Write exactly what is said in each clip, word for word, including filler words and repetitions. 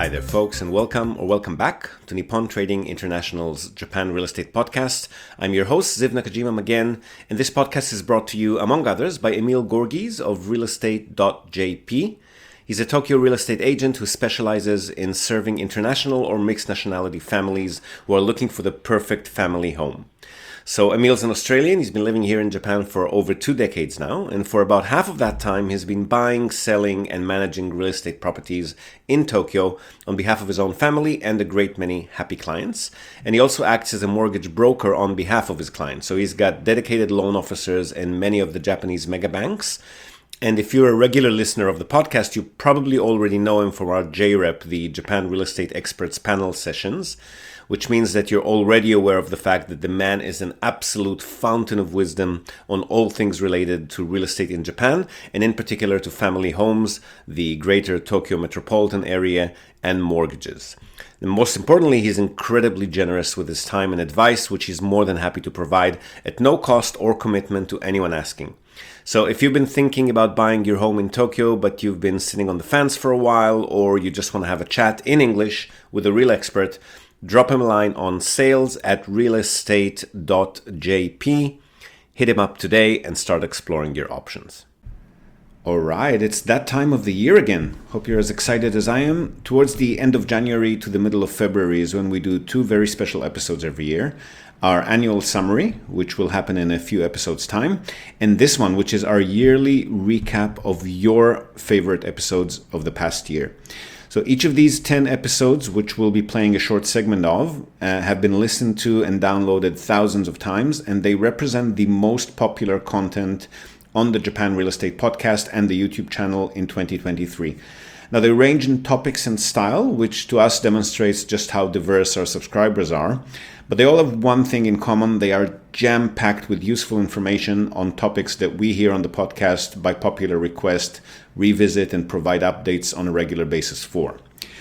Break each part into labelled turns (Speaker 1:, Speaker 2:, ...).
Speaker 1: Hi there, folks, and welcome or welcome back to Nippon Trading International's Japan Real Estate Podcast. I'm your host, Ziv Nakajima again, and this podcast is brought to you, among others, by Emil Gorgies of real estate dot j p. He's a Tokyo real estate agent who specializes in serving international or mixed nationality families who are looking for the perfect family home. So Emil's an Australian. He's been living here in Japan for over two decades now, and for about half of that time he's been buying, selling, and managing real estate properties in Tokyo on behalf of his own family and a great many happy clients. And he also acts as a mortgage broker on behalf of his clients. So he's got dedicated loan officers in many of the Japanese mega banks. And if you're a regular listener of the podcast, you probably already know him from our J REP, the Japan Real Estate Experts Panel sessions, which means that you're already aware of the fact that the man is an absolute fountain of wisdom on all things related to real estate in Japan, and in particular to family homes, the greater Tokyo metropolitan area, and mortgages. And most importantly, he's incredibly generous with his time and advice, which he's more than happy to provide at no cost or commitment to anyone asking. So if you've been thinking about buying your home in Tokyo, but you've been sitting on the fence for a while, or you just want to have a chat in English with a real expert, drop him a line on sales at real estate dot j p. Hit him up today and start exploring your options. All right, it's that time of the year again. Hope you're as excited as I am. Towards the end of January to the middle of February is when we do two very special episodes every year. Our annual summary, which will happen in a few episodes' time, and this one, which is our yearly recap of your favorite episodes of the past year. So each of these ten episodes, which we'll be playing a short segment of, uh, have been listened to and downloaded thousands of times, and they represent the most popular content on the Japan Real Estate Podcast and the YouTube channel in twenty twenty-three. Now, they range in topics and style, which to us demonstrates just how diverse our subscribers are. But they all have one thing in common. They are jam-packed with useful information on topics that we here on the podcast, by popular request, revisit and provide updates on a regular basis for.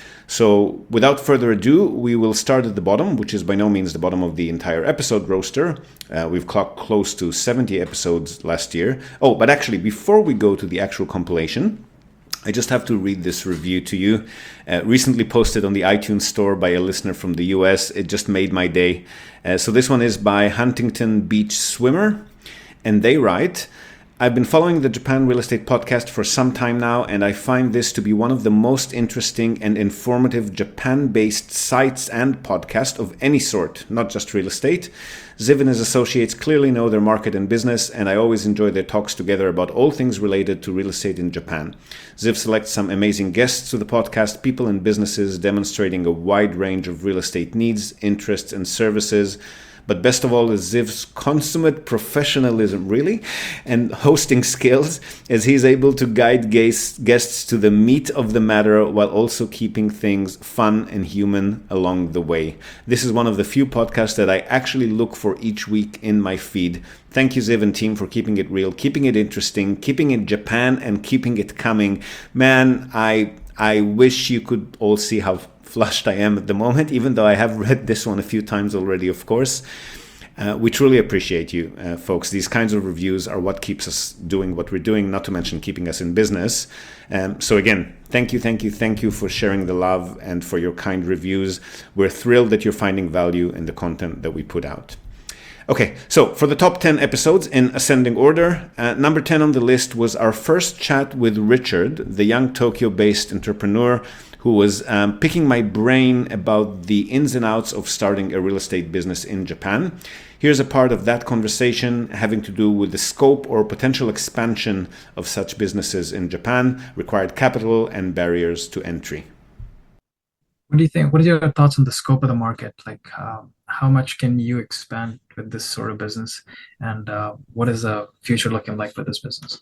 Speaker 1: So without further ado, we will start at the bottom, which is by no means the bottom of the entire episode roster. Uh, we've clocked close to seventy episodes last year. Oh, but actually, before we go to the actual compilation, I just have to read this review to you. Uh, recently posted on the iTunes store by a listener from the U S. It just made my day. Uh, so this one is by Huntington Beach Swimmer. And they write, I've been following the Japan Real Estate Podcast for some time now, and I find this to be one of the most interesting and informative Japan-based sites and podcasts of any sort, not just real estate. Ziv and his associates clearly know their market and business, and I always enjoy their talks together about all things related to real estate in Japan. Ziv selects some amazing guests to the podcast, people and businesses demonstrating a wide range of real estate needs, interests, and services. But best of all is Ziv's consummate professionalism, really, and hosting skills, as he's able to guide guests to the meat of the matter while also keeping things fun and human along the way. This is one of the few podcasts that I actually look for each week in my feed. Thank you, Ziv and team, for keeping it real, keeping it interesting, keeping it Japan, and keeping it coming. Man, I I wish you could all see how flushed I am at the moment, even though I have read this one a few times already, of course. Uh, we truly appreciate you, uh, folks. These kinds of reviews are what keeps us doing what we're doing, not to mention keeping us in business. Um, so again, thank you, thank you, thank you for sharing the love and for your kind reviews. We're thrilled that you're finding value in the content that we put out. Okay, so for the top ten episodes in ascending order, uh, number ten on the list was our first chat with Richard, the young Tokyo-based entrepreneur who was um, picking my brain about the ins and outs of starting a real estate business in Japan. Here's a part of that conversation having to do with the scope or potential expansion of such businesses in Japan, required capital, and barriers to entry.
Speaker 2: What do you think? What are your thoughts on the scope of the market? Like, uh, how much can you expand with this sort of business? And uh, what is the future looking like for this business?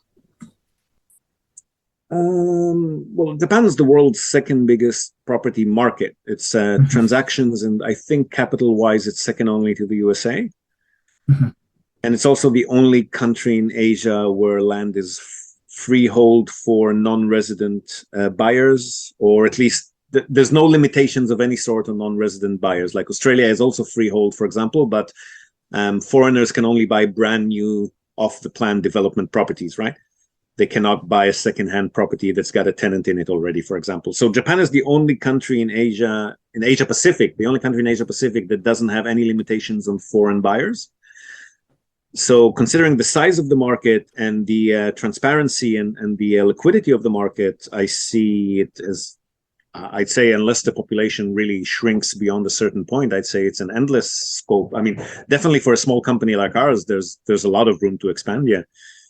Speaker 3: Um, well, Japan is the world's second biggest property market. It's uh, mm-hmm. transactions, and I think capital-wise, it's second only to the U S A. Mm-hmm. And it's also the only country in Asia where land is f- freehold for non-resident uh, buyers, or at least th- there's no limitations of any sort on non-resident buyers. Like Australia is also freehold, for example, but um, foreigners can only buy brand new off-the-plan development properties, right? they cannot buy a second-hand property that's got a tenant in it already, for example. So Japan is the only country in Asia, in Asia Pacific, the only country in Asia Pacific that doesn't have any limitations on foreign buyers. So considering the size of the market and the uh, transparency and, and the uh, liquidity of the market, I see it as, uh, I'd say, unless the population really shrinks beyond a certain point, I'd say it's an endless scope. I mean, definitely for a small company like ours, there's there's a lot of room to expand, yeah.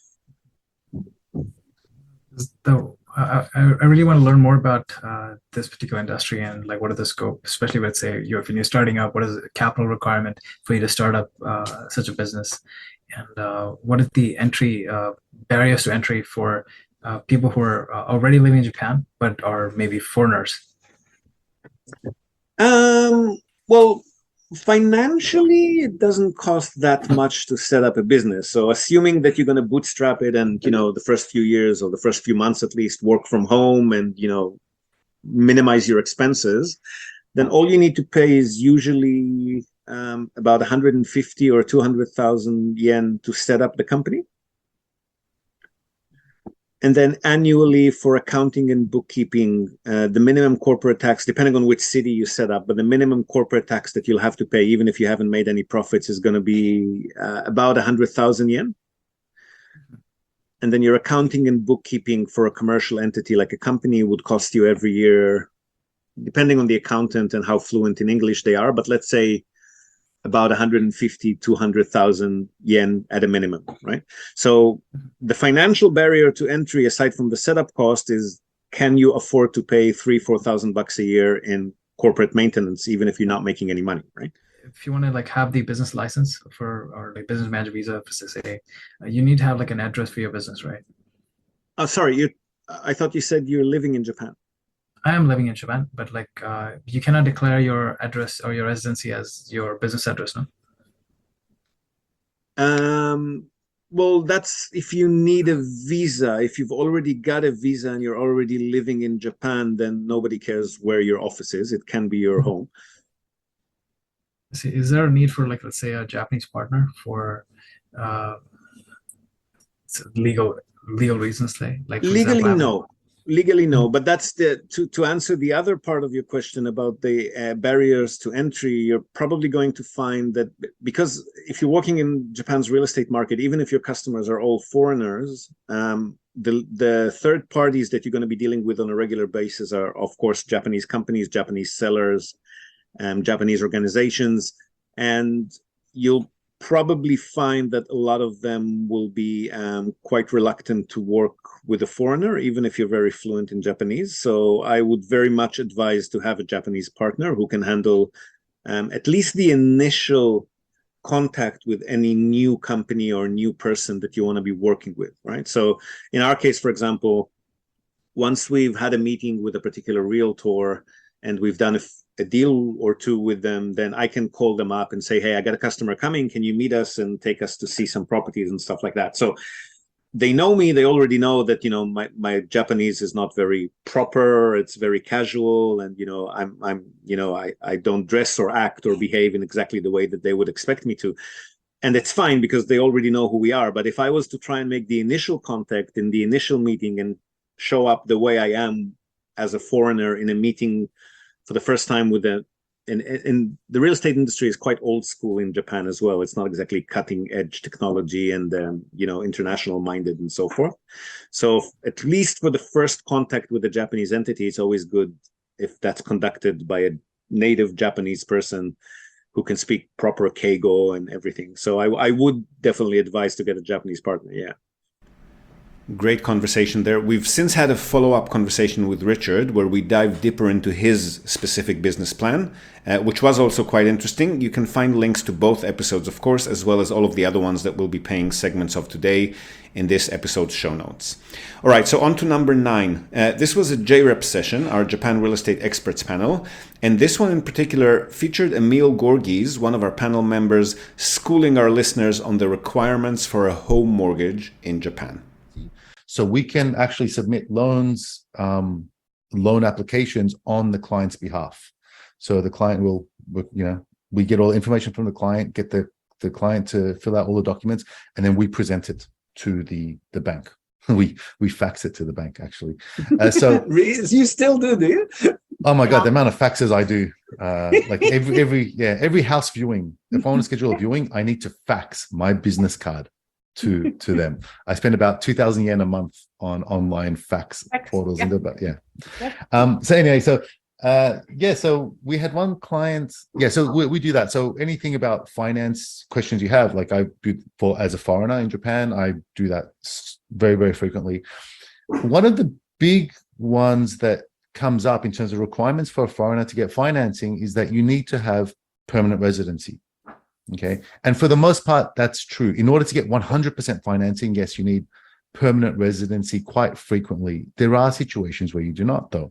Speaker 2: So I, I really want to learn more about uh, this particular industry and like what are the scope, especially let's say you're when you're starting up, what is the capital requirement for you to start up uh, such a business, and uh, what is the entry uh, barriers to entry for uh, people who are uh, already living in Japan but are maybe foreigners?
Speaker 3: Um. Well. Financially, it doesn't cost that much to set up a business. So assuming that you're going to bootstrap it and, you know, the first few years or the first few months at least work from home and, you know, minimize your expenses, then all you need to pay is usually um, about one hundred fifty or two hundred thousand yen to set up the company. And then annually for accounting and bookkeeping, uh, the minimum corporate tax, depending on which city you set up, but the minimum corporate tax that you'll have to pay, even if you haven't made any profits, is going to be uh, about one hundred thousand yen. And then your accounting and bookkeeping for a commercial entity like a company would cost you every year, depending on the accountant and how fluent in English they are, but let's say about one hundred fifty, two hundred thousand yen at a minimum, right? So the financial barrier to entry, aside from the setup cost, is can you afford to pay three, four thousand bucks a year in corporate maintenance, even if you're not making any money, right?
Speaker 2: If you want to like have the business license for or like business manager visa, for say, uh, you need to have like an address for your business, right?
Speaker 3: Oh, sorry, you. I thought you said you're living in Japan.
Speaker 2: I am living in Japan, but like uh, you cannot declare your address or your residency as your business address, no?
Speaker 3: Um, well, that's if you need a visa. If you've already got a visa and you're already living in Japan, then nobody cares where your office is. It can be your home.
Speaker 2: See, is there a need for like, let's say, a Japanese partner for uh, legal legal reasons, like, like for
Speaker 3: legally,
Speaker 2: example,
Speaker 3: no. Legally, no, but that's the to to answer the other part of your question about the uh, barriers to entry. You're probably going to find that because if you're working in Japan's real estate market, even if your customers are all foreigners, um, the the third parties that you're going to be dealing with on a regular basis are, of course, Japanese companies, Japanese sellers, um, Japanese organizations, and you'll probably find that a lot of them will be um, quite reluctant to work with a foreigner, even if you're very fluent in Japanese. So I would very much advise to have a Japanese partner who can handle um, at least the initial contact with any new company or new person that you want to be working with, right? So in our case, for example, once we've had a meeting with a particular realtor and we've done a a deal or two with them, then I can call them up and say, hey, I got a customer coming. Can you meet us and take us to see some properties and stuff like that? So they know me. They already know that, you know, my, my Japanese is not very proper. It's very casual. And, you know, I'm, I'm, you know, I, I don't dress or act or behave in exactly the way that they would expect me to. And it's fine because they already know who we are. But if I was to try and make the initial contact in the initial meeting and show up the way I am as a foreigner in a meeting for the first time with a, and, and the real estate industry is quite old school in Japan as well. It's not exactly cutting edge technology and, um, you know, international minded and so forth. So at least for the first contact with the Japanese entity, it's always good if that's conducted by a native Japanese person who can speak proper Keigo and everything. So I, I would definitely advise to get a Japanese partner. Yeah.
Speaker 1: Great conversation there. We've since had a follow-up conversation with Richard where we dive deeper into his specific business plan, uh, which was also quite interesting. You can find links to both episodes, of course, as well as all of the other ones that we'll be paying segments of today in this episode's show notes. All right, so on to number nine. Uh, this was a J REP session, our Japan Real Estate Experts panel, and this one in particular featured Emil Gorgies, one of our panel members, schooling our listeners on the requirements for a home mortgage in Japan.
Speaker 4: So we can actually submit loans, um, loan applications on the client's behalf. So the client will, you know, we get all the information from the client, get the, the client to fill out all the documents, and then we present it to the, the bank. we we fax it to the bank actually. Uh, so
Speaker 3: you still do, do you?
Speaker 4: Oh my God, the amount of faxes I do, uh, like every, every, yeah, every house viewing, if I want to schedule a viewing, I need to fax my business card to, to them. I spend about two thousand yen a month on online fax
Speaker 5: Fax,
Speaker 4: portals
Speaker 5: yeah.
Speaker 4: and about, yeah.
Speaker 5: Yeah.
Speaker 4: Um, so anyway, so, uh, yeah, so we had one client, yeah, so we, we do that. So anything about finance questions you have, like I do for, as a foreigner in Japan, I do that very, very frequently. One of the big ones that comes up in terms of requirements for a foreigner to get financing is that you need to have permanent residency. Okay. And for the most part, that's true. In order to get one hundred percent financing, yes, you need permanent residency quite frequently. There are situations where you do not, though.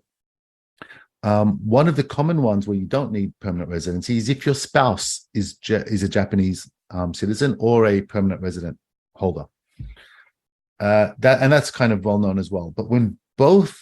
Speaker 4: Um, one of the common ones where you don't need permanent residency is if your spouse is, is a Japanese um, citizen or a permanent resident holder. Uh, that and that's kind of well known as well. But when both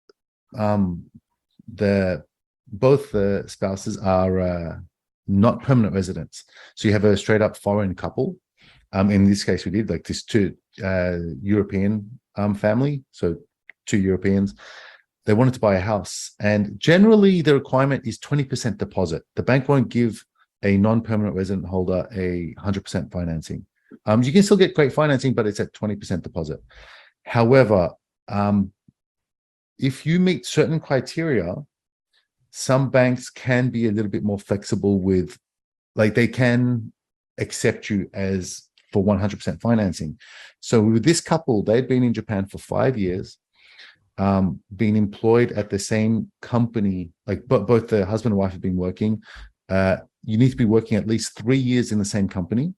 Speaker 4: um the both the spouses are uh, not permanent residents, so you have a straight up foreign couple, um in this case we did like this two uh European um family, so two Europeans, they wanted to buy a house, and generally the requirement is twenty percent deposit. The bank won't give a non-permanent resident holder a one hundred percent financing. Um you can still get great financing, but it's at twenty percent deposit. However, um if you meet certain criteria, some banks can be a little bit more flexible with, like they can accept you as for one hundred percent financing. So with this couple, they'd been in Japan for five years, um, been employed at the same company, like but both the husband and wife have been working. Uh, you need to be working at least three years in the same company.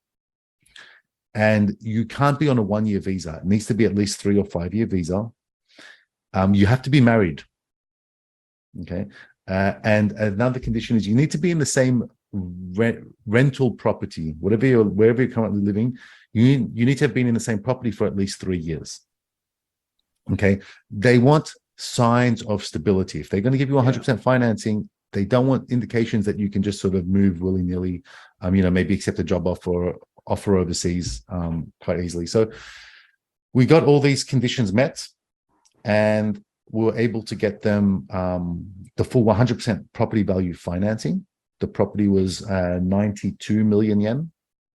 Speaker 4: And you can't be on a one-year visa. It needs to be at least three or five-year visa. Um, you have to be married, okay? Uh, and another condition is you need to be in the same re rental property, whatever you're, wherever you're currently living, you need, you need to have been in the same property for at least three years, okay? They want signs of stability. If they're going to give you one hundred percent financing, they don't want indications that you can just sort of move willy-nilly, um, you know, maybe accept a job offer, offer overseas um, quite easily. So we got all these conditions met, and we were able to get them um, the full one hundred percent property value financing. The property was uh, ninety-two million yen.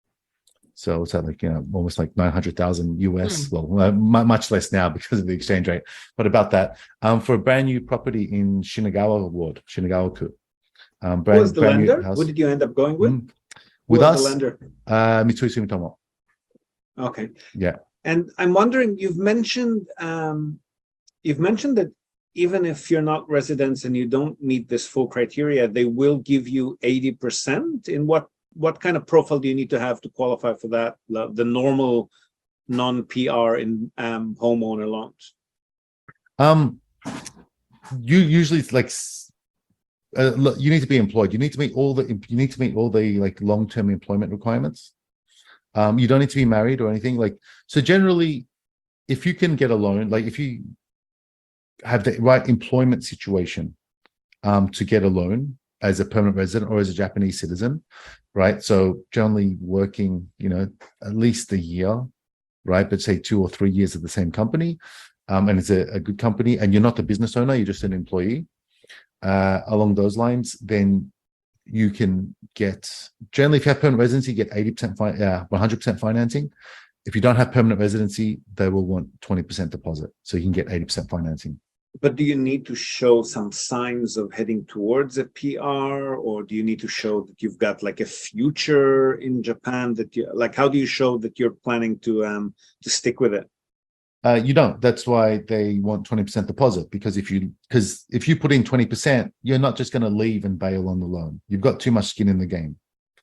Speaker 4: So it's at like, you know, almost like nine hundred thousand U S. Mm. Well, uh, much less now because of the exchange rate, but about that. Um, for a brand new property in Shinagawa Ward, Shinagawa-ku. Um, brand,
Speaker 3: Who was the
Speaker 4: brand
Speaker 3: lender?
Speaker 4: New
Speaker 3: What did you end up going with?
Speaker 4: Mm.
Speaker 3: Who
Speaker 4: With
Speaker 3: was
Speaker 4: us,
Speaker 3: the lender?
Speaker 4: uh, Mitsui Sumitomo.
Speaker 3: Okay.
Speaker 4: Yeah.
Speaker 3: And I'm wondering, you've mentioned um, you've mentioned that even if you're not residents and you don't meet this full criteria, they will give you eighty percent. In what what kind of profile do you need to have to qualify for that? The normal non-P R in um, homeowner loans.
Speaker 4: Um, you usually it's like uh, look, you need to be employed. You need to meet all the you need to meet all the like long-term employment requirements. Um, you don't need to be married or anything. Like so, generally, if you can get a loan, like if you have the right employment situation um, to get a loan as a permanent resident or as a Japanese citizen, right? So generally working, you know, at least a year, right? But say two or three years at the same company, um, and it's a, a good company, and you're not the business owner, you're just an employee. Uh, along those lines, then you can get, generally if you have permanent residency, you get eighty percent, fi uh, one hundred percent financing. If you don't have permanent residency, they will want twenty percent deposit. So you can get eighty percent financing.
Speaker 3: But do you need to show some signs of heading towards a P R, or do you need to show that you've got like a future in Japan, that you like, how do you show that you're planning to um to stick with it?
Speaker 4: Uh, you don't. That's why they want twenty percent deposit, because if you because if you put in twenty percent, you're not just going to leave and bail on the loan. You've got too much skin in the game.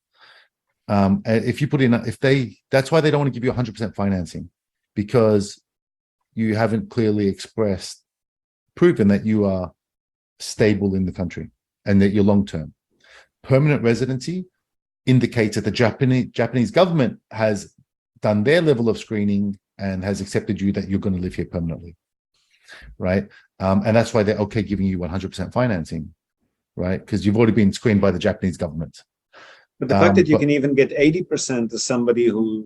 Speaker 4: Um, if you put in, if they, that's why they don't want to give you one hundred percent financing, because you haven't clearly expressed, proven that you are stable in the country and that you're long-term. Permanent residency indicates that the Japanese Japanese government has done their level of screening and has accepted you that you're going to live here permanently, right? Um, and that's why they're okay giving you one hundred percent financing, right? Because you've already been screened by the Japanese government.
Speaker 3: But the fact
Speaker 4: Um,
Speaker 3: that you
Speaker 4: but-
Speaker 3: can even get eighty percent to somebody who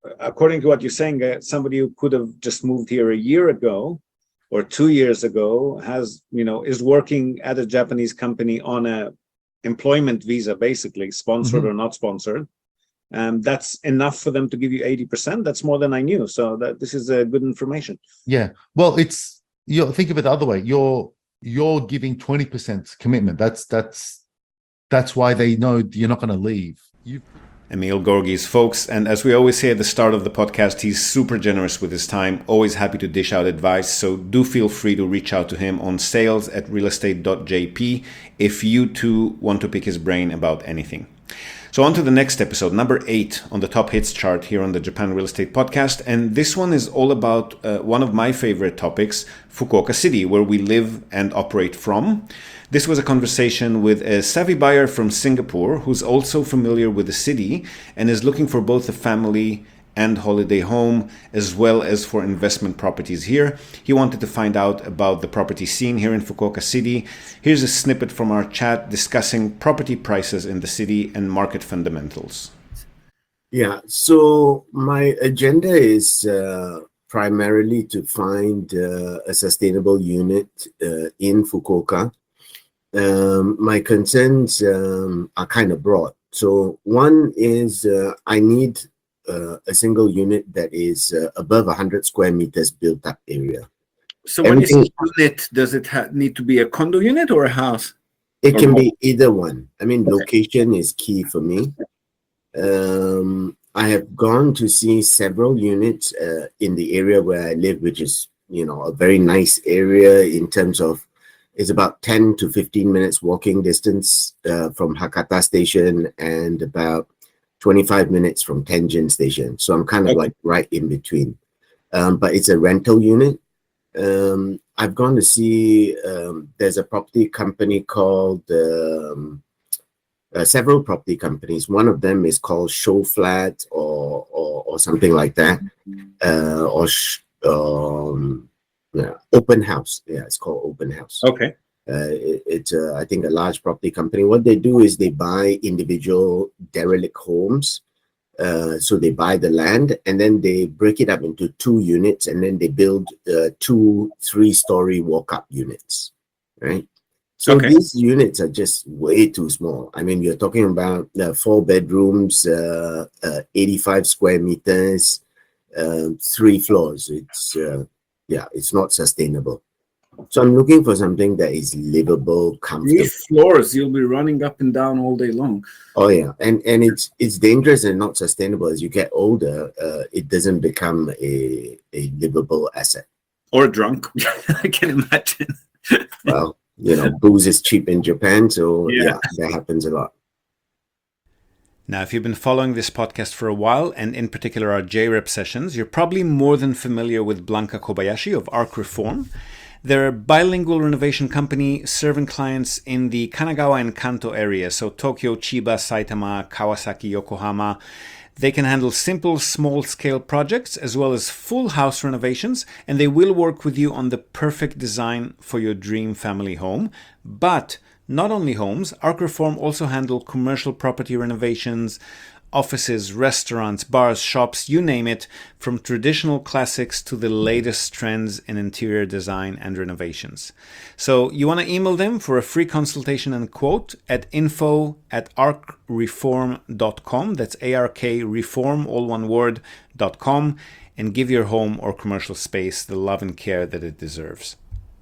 Speaker 3: according to what you're saying, uh, somebody who could have just moved here a year ago or two years ago has, you know, is working at a Japanese company on a employment visa, basically sponsored
Speaker 4: Mhm.
Speaker 3: or not sponsored. Um, that's enough for them to give you eighty percent. That's more than I knew. So that this is a uh, good information.
Speaker 4: Yeah. Well, it's, you know, think of it the other way. You're you're giving twenty percent commitment. That's that's that's why they know you're not going to leave. You
Speaker 1: Emil Gorgees, folks, and as we always say at the start of the podcast, he's super generous with his time, always happy to dish out advice, so do feel free to reach out to him on sales at realestate dot j p if you too want to pick his brain about anything. So on to the next episode, number eight on the top hits chart here on the Japan Real Estate Podcast, and this one is all about uh, one of my favorite topics, Fukuoka City, where we live and operate from. This was a conversation with a savvy buyer from Singapore who's also familiar with the city and is looking for both a family and holiday home, as well as for investment properties here. He wanted to find out about the property scene here in Fukuoka City. Here's a snippet from our chat discussing property prices in the city and market fundamentals.
Speaker 5: Yeah, so my agenda is uh, primarily to find uh, a sustainable unit uh, in Fukuoka. Um, my concerns um, are kind of broad. So one is uh, I need uh, a single unit that is uh, above one hundred square meters built up area.
Speaker 6: So when you say
Speaker 5: Everything-
Speaker 6: unit, does it ha- need to be a condo unit or a house?
Speaker 5: It
Speaker 6: Or
Speaker 5: can
Speaker 6: more?
Speaker 5: be either one. I mean, location is key for me. Um, I have gone to see several units uh, in the area where I live, which is, you know, a very nice area in terms of it's about ten to fifteen minutes walking distance uh, from Hakata Station and about twenty-five minutes from Tenjin Station. So I'm kind of
Speaker 6: Okay.
Speaker 5: like right in between. Um, but it's a rental unit. Um, I've gone to see, um, there's a property company called, um, uh, several property companies. One of them is called Show Flat or, or, or something like that. Uh, or, sh- um, yeah, Open House. Yeah, it's called Open House.
Speaker 6: Okay.
Speaker 5: Uh, it, it's, uh, I think, a large property company. What they do is they buy individual derelict homes. Uh, so they buy the land and then they break it up into two units and then they build uh, two three-story walk-up units, right? So
Speaker 6: Okay.
Speaker 5: these units are just way too small. I mean, you're talking about uh, four bedrooms, uh, uh, eighty-five square meters, um, three floors. It's uh, yeah, it's not sustainable. So I'm looking for something that is livable, comfortable.
Speaker 6: Three floors, you'll be running up and down all day long.
Speaker 5: Oh yeah, and and it's it's dangerous and not sustainable. As you get older, uh, it doesn't become a a livable asset.
Speaker 6: Or drunk, I can imagine.
Speaker 5: Well, you know, booze is cheap in Japan, so
Speaker 6: Yeah.
Speaker 5: yeah, that happens a lot.
Speaker 1: Now, if you've been following this podcast for a while, and in particular our J REP sessions, you're probably more than familiar with Blanca Kobayashi of Arc Reform. They're a bilingual renovation company serving clients in the Kanagawa and Kanto area, so Tokyo, Chiba, Saitama, Kawasaki, Yokohama. They can handle simple, small-scale projects as well as full house renovations, and they will work with you on the perfect design for your dream family home. But not only homes, Arc Reform also handle commercial property renovations, offices, restaurants, bars, shops, you name it, from traditional classics to the latest trends in interior design and renovations. So you want to email them for a free consultation and quote at info at arc reform dot com. That's A R K reform, all one word, dot com, and give your home or commercial space the love and care that it deserves.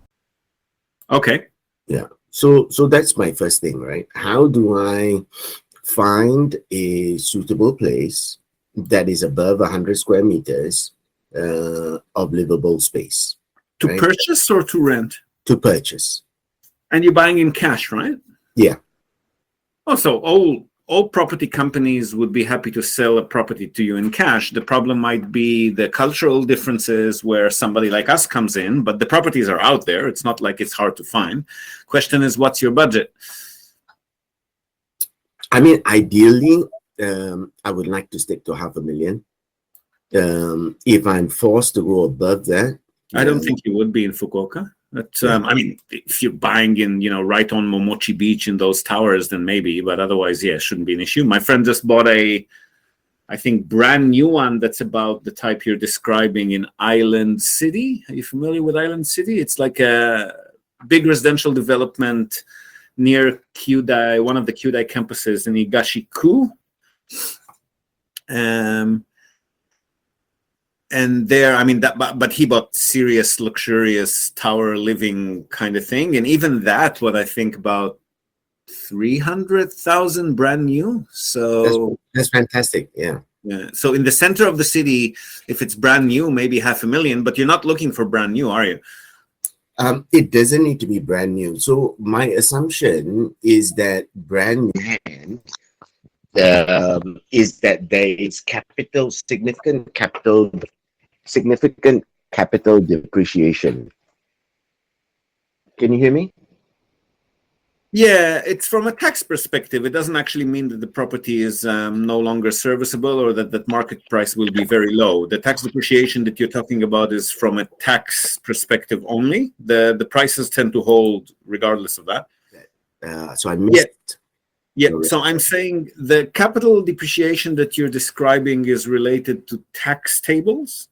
Speaker 6: Okay.
Speaker 5: Yeah. So so that's my first thing, right? How do I find a suitable place that is above one hundred square meters uh, of livable space
Speaker 6: To
Speaker 5: Right.
Speaker 6: purchase or to rent?
Speaker 5: to purchase?
Speaker 6: And you're buying in cash, right?
Speaker 5: Yeah.
Speaker 6: Also, all all property companies would be happy to sell a property to you in cash. The problem might be the cultural differences where somebody like us comes in, but the properties are out there. It's not like it's hard to find. Question is, what's your budget?
Speaker 5: I mean, ideally, um, I would like to stick to half a million. Um, if I'm forced to go above that,
Speaker 6: I don't
Speaker 5: um,
Speaker 6: think you would be in Fukuoka. But um, I mean, if you're buying in, you know, right on Momochi Beach in those towers, then maybe. But otherwise, yeah, it shouldn't be an issue. My friend just bought a I think, brand new one that's about the type you're describing in Island City. Are you familiar with Island City? It's like a big residential development near Kyudai, one of the Kyudai campuses in Higashi-ku. Um, and there, I mean, that, but, but he bought serious, luxurious tower living kind of thing. And even that, what I think about three hundred thousand brand new. So
Speaker 5: that's, that's fantastic. Yeah.
Speaker 6: Yeah. So in the center of the city, if it's brand new, maybe half a million, but you're not looking for brand new, are you?
Speaker 5: Um, it doesn't need to be brand new. So my assumption is that brand new um, is that there is capital, significant capital, significant capital depreciation. Can you hear me?
Speaker 6: Yeah, it's from a tax perspective. It doesn't actually mean that the property is um, no longer serviceable or that the market price will be very low. The tax depreciation that you're talking about is from a tax perspective only. The the prices tend to hold regardless of that.
Speaker 5: Uh, so I missed.
Speaker 6: Yeah, yeah. So I'm saying the capital depreciation that you're describing is related to tax tables.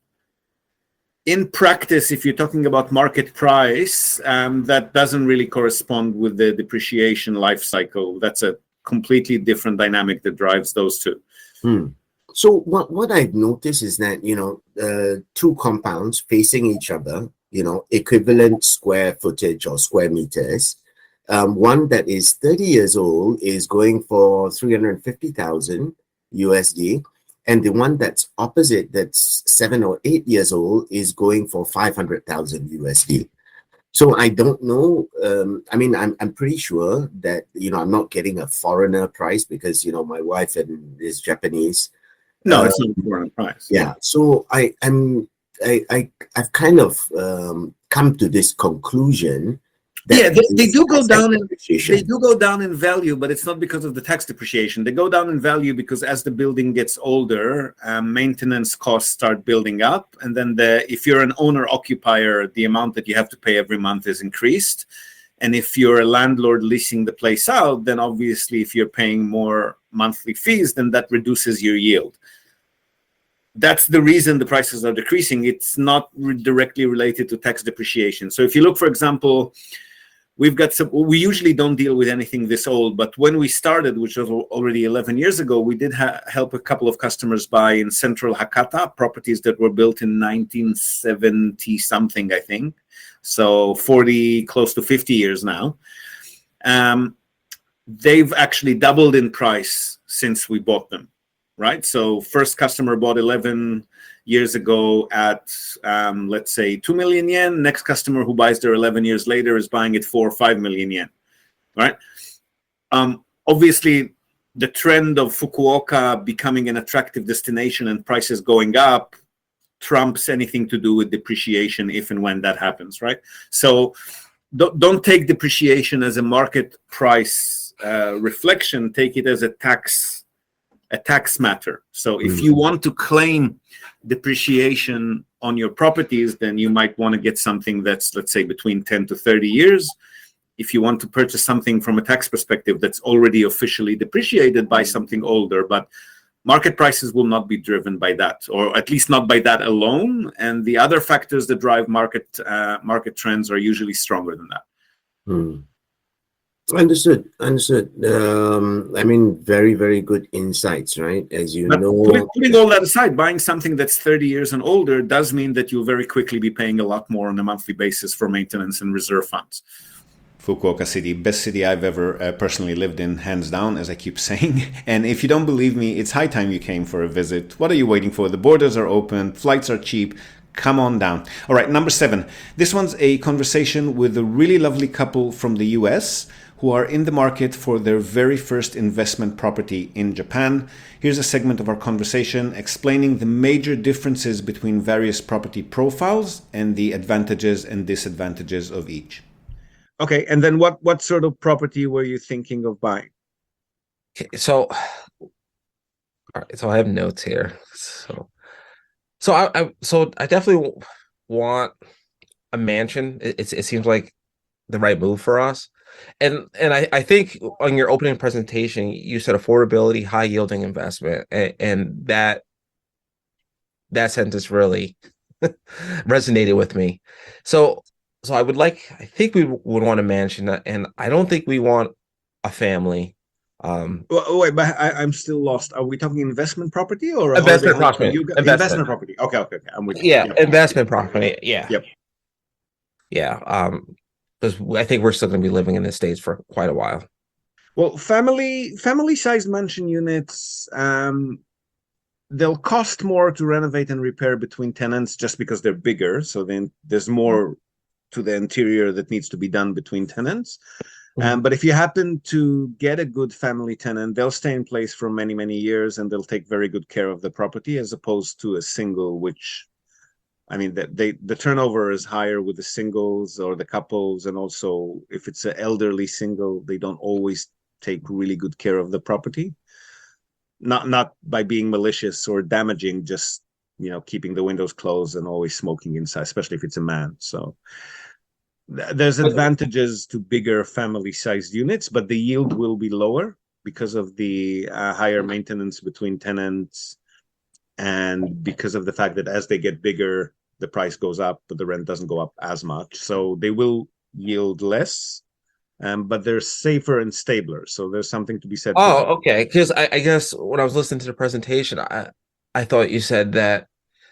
Speaker 6: In practice, if you're talking about market price, um, that doesn't really correspond with the depreciation life cycle. That's a completely different dynamic that drives those two.
Speaker 5: Hmm. So what, what I've noticed is that, you know, uh, two compounds facing each other, you know, equivalent square footage or square meters. Um, one that is thirty years old is going for three hundred fifty thousand U S D. And the one that's opposite, that's seven or eight years old, is going for five hundred thousand U S D. So I don't know. Um, I mean, I'm I'm pretty sure that, you know, I'm not getting a foreigner price because, you know, my wife and is Japanese.
Speaker 6: No,
Speaker 5: uh,
Speaker 6: it's not a foreign price.
Speaker 5: Yeah. So I I'm I I I've kind of um, come to this conclusion.
Speaker 6: Yeah, they, they do go down in they do go down in value, but it's not because of the tax depreciation. They go down in value because as the building gets older, um, maintenance costs start building up, and then the if you're an owner occupier, the amount that you have to pay every month is increased. And if you're a landlord leasing the place out, then obviously if you're paying more monthly fees, then that reduces your yield. That's the reason the prices are decreasing. It's not re- directly related to tax depreciation. So if you look, for example, we've got some, we usually don't deal with anything this old, but when we started, which was already eleven years ago, we did ha- help a couple of customers buy in central Hakata properties that were built in nineteen seventy something, I think. So forty, close to fifty years now. Um, they've actually doubled in price since we bought them, right? So first customer bought eleven years ago at, um, let's say, two million yen. Next customer who buys there eleven years later is buying it for five million yen, right? Um, obviously, the trend of Fukuoka becoming an attractive destination and prices going up trumps anything to do with depreciation if and when that happens, right? So don't, don't take depreciation as a market price uh, reflection. Take it as a tax a tax matter. So if you want to claim depreciation on your properties, then you might want to get something that's, let's say, between ten to thirty years. If you want to purchase something from a tax perspective that's already officially depreciated, by something older, but market prices will not be driven by that, or at least not by that alone. And the other factors that drive market uh, market trends are usually stronger than that.
Speaker 5: Hmm. Understood. Understood. Um, I mean, very, very good insights, right? As you
Speaker 6: But
Speaker 5: know,
Speaker 6: putting, putting all that aside, buying something that's thirty years and older does mean that you'll very quickly be paying a lot more on a monthly basis for maintenance and reserve funds.
Speaker 1: Fukuoka City, best city I've ever uh, personally lived in, hands down, as I keep saying. And if you don't believe me, it's high time you came for a visit. What are you waiting for? The borders are open, flights are cheap. Come on down. All right, number seven. This one's a conversation with a really lovely couple from the U S who are in the market for their very first investment property in Japan. Here's a segment of our conversation explaining the major differences between various property profiles and the advantages and disadvantages of each.
Speaker 6: Okay, and then what, what sort of property were you thinking of buying?
Speaker 7: Okay, so, all right, so I have notes here. So, so I, I so I definitely want a mansion. It, it, it seems like the right move for us. and and I, I think on your opening presentation you said affordability, high yielding investment, and, and that that sentence really resonated with me. So so I would like I think we would want to mention that, and I don't think we want a family. Um,
Speaker 3: Well, wait, but I, I'm still lost. Are we talking investment property or a
Speaker 7: Investment
Speaker 3: holiday home?
Speaker 7: property.
Speaker 3: You got-
Speaker 7: Investment.
Speaker 3: investment property. Okay, okay, okay. I'm with you.
Speaker 7: yeah,
Speaker 3: Yep.
Speaker 7: investment property. Yeah.
Speaker 3: Yep.
Speaker 7: Yeah. Um, because I think we're still going to be living in the States for quite a while.
Speaker 3: Well, family family sized mansion units, um, they'll cost more to renovate and repair between tenants just because they're bigger. So then there's more to the interior that needs to be done between tenants. Um, but if you happen to get a good family tenant, they'll stay in place for many, many years, and they'll take very good care of the property, as opposed to a single, which, I mean, that they the turnover is higher with the singles or the couples, and also if it's an elderly single, they don't always take really good care of the property. Not not by being malicious or damaging, just, you know, keeping the windows closed and always smoking inside, especially if it's a man. So there's advantages to bigger family-sized units, but the yield will be lower because of the uh, higher maintenance between tenants, and because of the fact that as they get bigger, the price goes up, but the rent doesn't go up as much. So they will yield less, um, but they're safer and stabler. So there's something to be said. for
Speaker 7: Oh,
Speaker 3: that.
Speaker 7: okay. Because I, I guess when I was listening to the presentation, I I thought you said that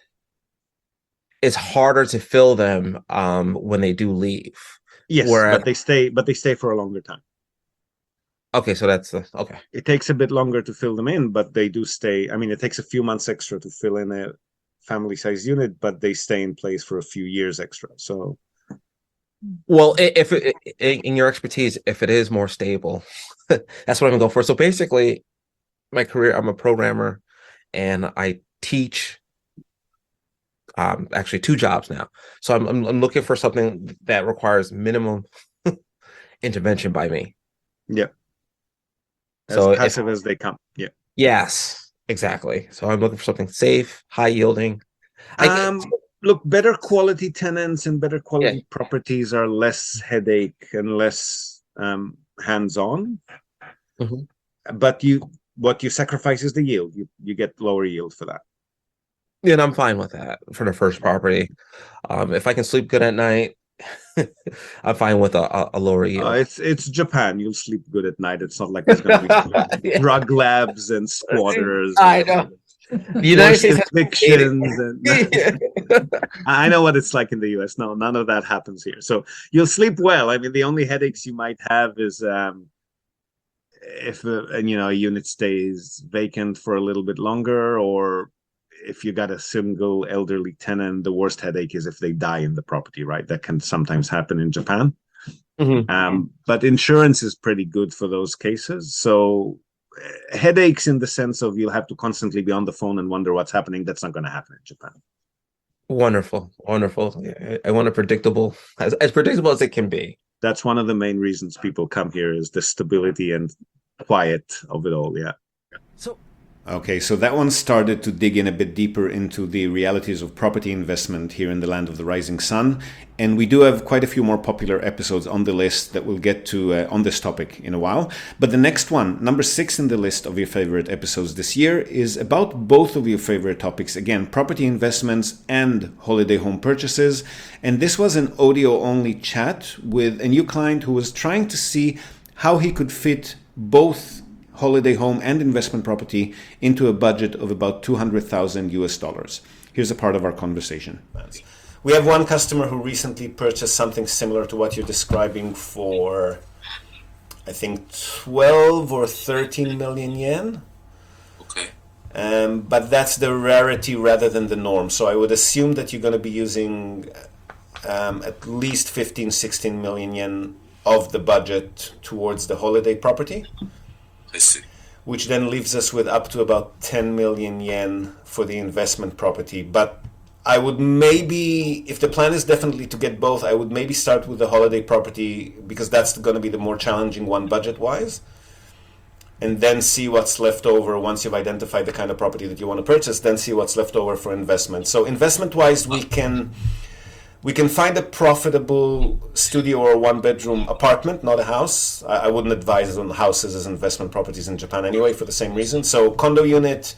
Speaker 7: it's harder to fill them um when they do leave.
Speaker 3: Yes,
Speaker 7: Whereas-
Speaker 3: but they stay, but they stay for a longer time.
Speaker 7: Okay, so that's the okay.
Speaker 3: It takes a bit longer to fill them in, but they do stay. I mean, it takes a few months extra to fill in a family-sized unit, but they stay in place for a few years extra. So
Speaker 7: Well, i- if it, i- in your expertise, if it is more stable, that's what I'm gonna go for. So basically, my career, I'm a programmer, and I teach. Um, actually, two jobs now. So I'm I'm, I'm looking for something that requires minimum intervention by me.
Speaker 3: yeah, as
Speaker 7: So if-
Speaker 3: passive as they come. Yeah.
Speaker 7: Yes, exactly. So I'm looking for something safe, high yielding. I,
Speaker 3: Um, look, better quality tenants and better quality properties are less headache and less um, hands-on.
Speaker 7: Mhm.
Speaker 3: But you, what you sacrifice is the yield. You you get lower yield for that.
Speaker 7: and I'm fine with that for the first property. Um, if I can sleep good at night, I'm fine with a, a, a lower yield.
Speaker 3: Uh, it's it's Japan. You'll sleep good at night. It's not like there's going to be
Speaker 7: Yeah.
Speaker 3: drug labs and squatters.
Speaker 7: I know. The United States has
Speaker 3: evictions and I know what it's like in the U S. No, none of that happens here. So you'll sleep well. I mean, the only headaches you might have is um, if uh, and you know a unit stays vacant for a little bit longer, or if you got a single elderly tenant. The worst headache is if they die in the property, right? That can sometimes happen in Japan.
Speaker 7: Mhm.
Speaker 3: Um, but insurance is pretty good for those cases. So uh, headaches in the sense of you'll have to constantly be on the phone and wonder what's happening. That's not going to happen in Japan.
Speaker 7: Wonderful, wonderful. I, I want a predictable, as, as predictable as it can be.
Speaker 3: That's one of the main reasons people come here, is the stability and quiet of it all. Yeah.
Speaker 7: So
Speaker 1: Okay, so that one started to dig in a bit deeper into the realities of property investment here in the land of the rising sun. And we do have quite a few more popular episodes on the list that we'll get to uh, on this topic in a while. But the next one, number six in the list of your favorite episodes this year, is about both of your favorite topics. Again, property investments and holiday home purchases. And this was an audio-only chat with a new client who was trying to see how he could fit both holiday home and investment property into a budget of about two hundred thousand U S dollars. Here's a part of our conversation. We have one customer who recently purchased something similar to what you're describing for, I think, twelve or thirteen million yen.
Speaker 8: Okay.
Speaker 1: Um, but that's the rarity rather than the norm. So I would assume that you're going to be using um, at least fifteen, sixteen million yen of the budget towards the holiday property.
Speaker 8: I see.
Speaker 1: Which then leaves us with up to about ten million yen for the investment property. But I would maybe, if the plan is definitely to get both, I would maybe start with the holiday property, because that's going to be the more challenging one budget-wise, and then see what's left over once you've identified the kind of property that you want to purchase, then see what's left over for investment. So investment-wise, we can we can find a profitable studio or one bedroom apartment, not a house. I, I wouldn't advise on houses as investment properties in Japan anyway, for the same reason. So condo unit,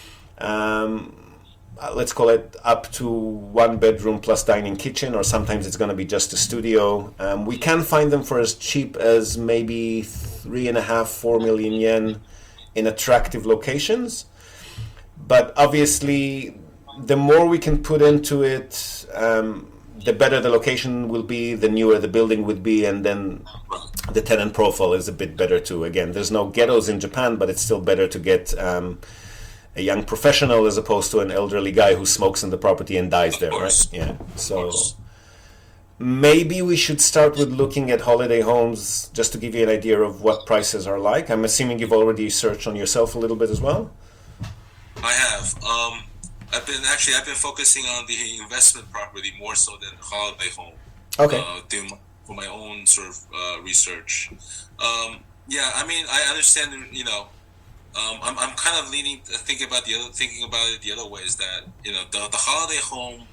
Speaker 1: um, let's call it up to one bedroom plus dining kitchen, or sometimes it's going to be just a studio. Um, we can find them for as cheap as maybe three and a half, four million yen in attractive locations. But obviously, the more we can put into it, um, the better the location will be, the newer the building would be, and then the tenant profile is a bit better too. Again, there's no ghettos in Japan, but it's still better to get um, a young professional as opposed to an elderly guy who smokes in the property and dies there, right? Yeah. So maybe we should start with looking at holiday homes just to give you an idea of what prices are like. I'm assuming you've already searched on yourself a little bit as well.
Speaker 8: I have. Um, I've been actually I've been focusing on the investment property more so than holiday home.
Speaker 1: Okay.
Speaker 8: Uh, doing my, for my own sort of uh, research. Um, yeah, I mean I understand. You know, um, I'm I'm kind of leaning thinking about the other thinking about it the other way is that you know the the holiday home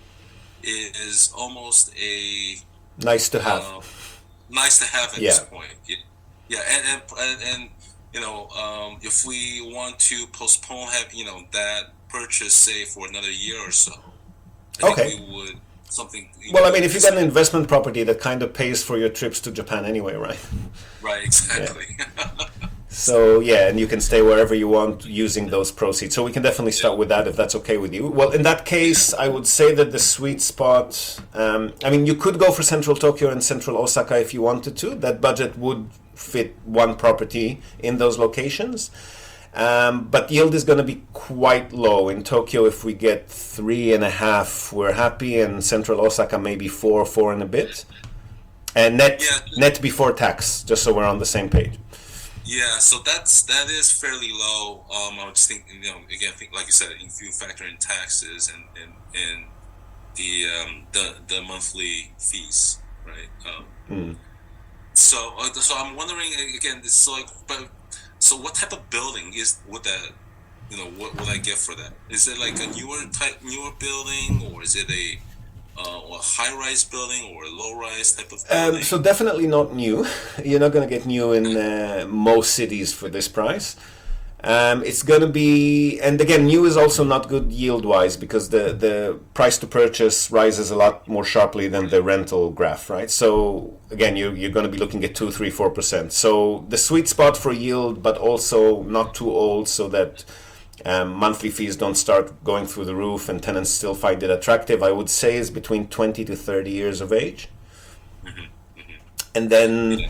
Speaker 8: is almost a
Speaker 1: nice to have.
Speaker 8: Uh, nice to have at
Speaker 1: yeah.
Speaker 8: this point. Yeah, yeah, and and and. and you know, um, if we want to postpone, have you know that purchase, say for another year or so, I
Speaker 1: okay.
Speaker 8: think we would something.
Speaker 1: Well, I mean, if you got an investment property that kind of pays for your trips to Japan anyway, right?
Speaker 8: Right, exactly.
Speaker 1: Yeah. So yeah, and you can stay wherever you want using those proceeds. So we can definitely start with that if that's okay with you. Well, in that case, I would say that the sweet spot. Um, I mean, you could go for Central Tokyo and Central Osaka if you wanted to. That budget would fit one property in those locations. Um, but yield is going to be quite low. In Tokyo, if we get three and a half, we're happy. And Central Osaka, maybe four, four and a bit. And net,
Speaker 8: yeah.
Speaker 1: net before tax, just so we're on the same page.
Speaker 8: Yeah, so that's that is fairly low. Um, I was thinking, you know, again, think like you said, if you factor in taxes and and, and the um, the the monthly fees, right? Um,
Speaker 1: mm.
Speaker 8: So, uh, so I'm wondering again. It's like, but so what type of building is would that, you know, what would I get for that? Is it like a newer type, newer building, or is it a uh, a high-rise building or a low-rise type of building?
Speaker 1: Um, so definitely not new. You're not going to get new in uh, most cities for this price. Um, it's going to be, and again, new is also not good yield-wise because the, the price to purchase rises a lot more sharply than the rental graph, right? So again, you, you're going to be looking at two, three, four percent. So the sweet spot for yield, but also not too old so that um, monthly fees don't start going through the roof and tenants still find it attractive, I would say is between twenty to thirty years of age. Mm-hmm. Mm-hmm. And then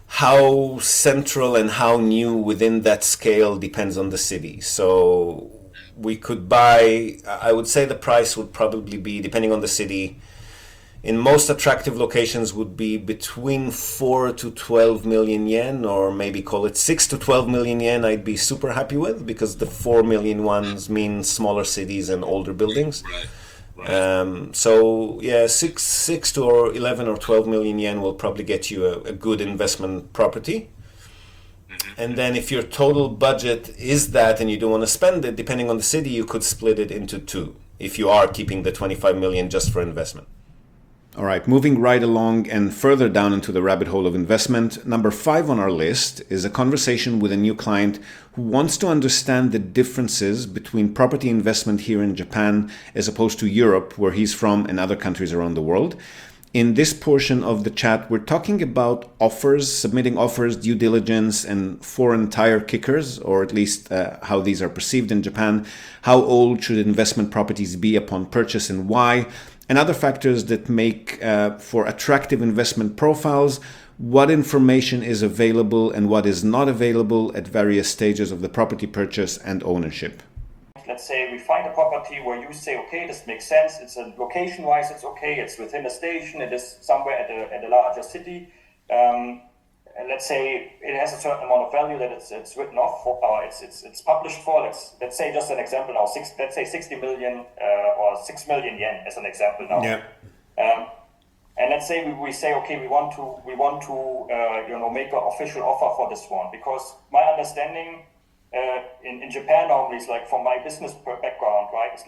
Speaker 1: how central and how new within that scale depends on the city. So we could buy, I would say the price would probably be, depending on the city, in most attractive locations would be between four to twelve million yen, or maybe call it six to twelve million yen. I'd be super happy with, because the four million ones mean smaller cities and older buildings.
Speaker 8: Right. Right.
Speaker 1: Um, so yeah, six, six to or eleven or twelve million yen will probably get you a, a good investment property. Mm-hmm. And then if your total budget is that and you don't want to spend it, depending on the city, you could split it into two if you are keeping the twenty-five million just for investment. All right, moving right along and further down into the rabbit hole of investment, number five on our list is a conversation with a new client who wants to understand the differences between property investment here in Japan as opposed to Europe, where he's from, and other countries around the world. In this portion of the chat, we're talking about offers, submitting offers, due diligence, and foreign tire kickers, or at least uh, how these are perceived in Japan. How old should investment properties be upon purchase and why? And other factors that make uh, for attractive investment profiles, what information is available and what is not available at various stages of the property purchase and ownership.
Speaker 9: Let's say we find a property where you say, okay, this makes sense. It's a location-wise, it's okay. It's within a station. It is somewhere at a, at a larger city. Um, and let's say it has a certain amount of value that it's it's written off for, or it's it's it's published for. Let's let's say just an example now. Six, let's say sixty million uh, or six million yen as an example now.
Speaker 1: Yeah.
Speaker 9: Um, and let's say we, we say, okay, we want to we want to uh, you know make an official offer for this one, because my understanding uh, in in Japan normally is like, from my business background, right? It's like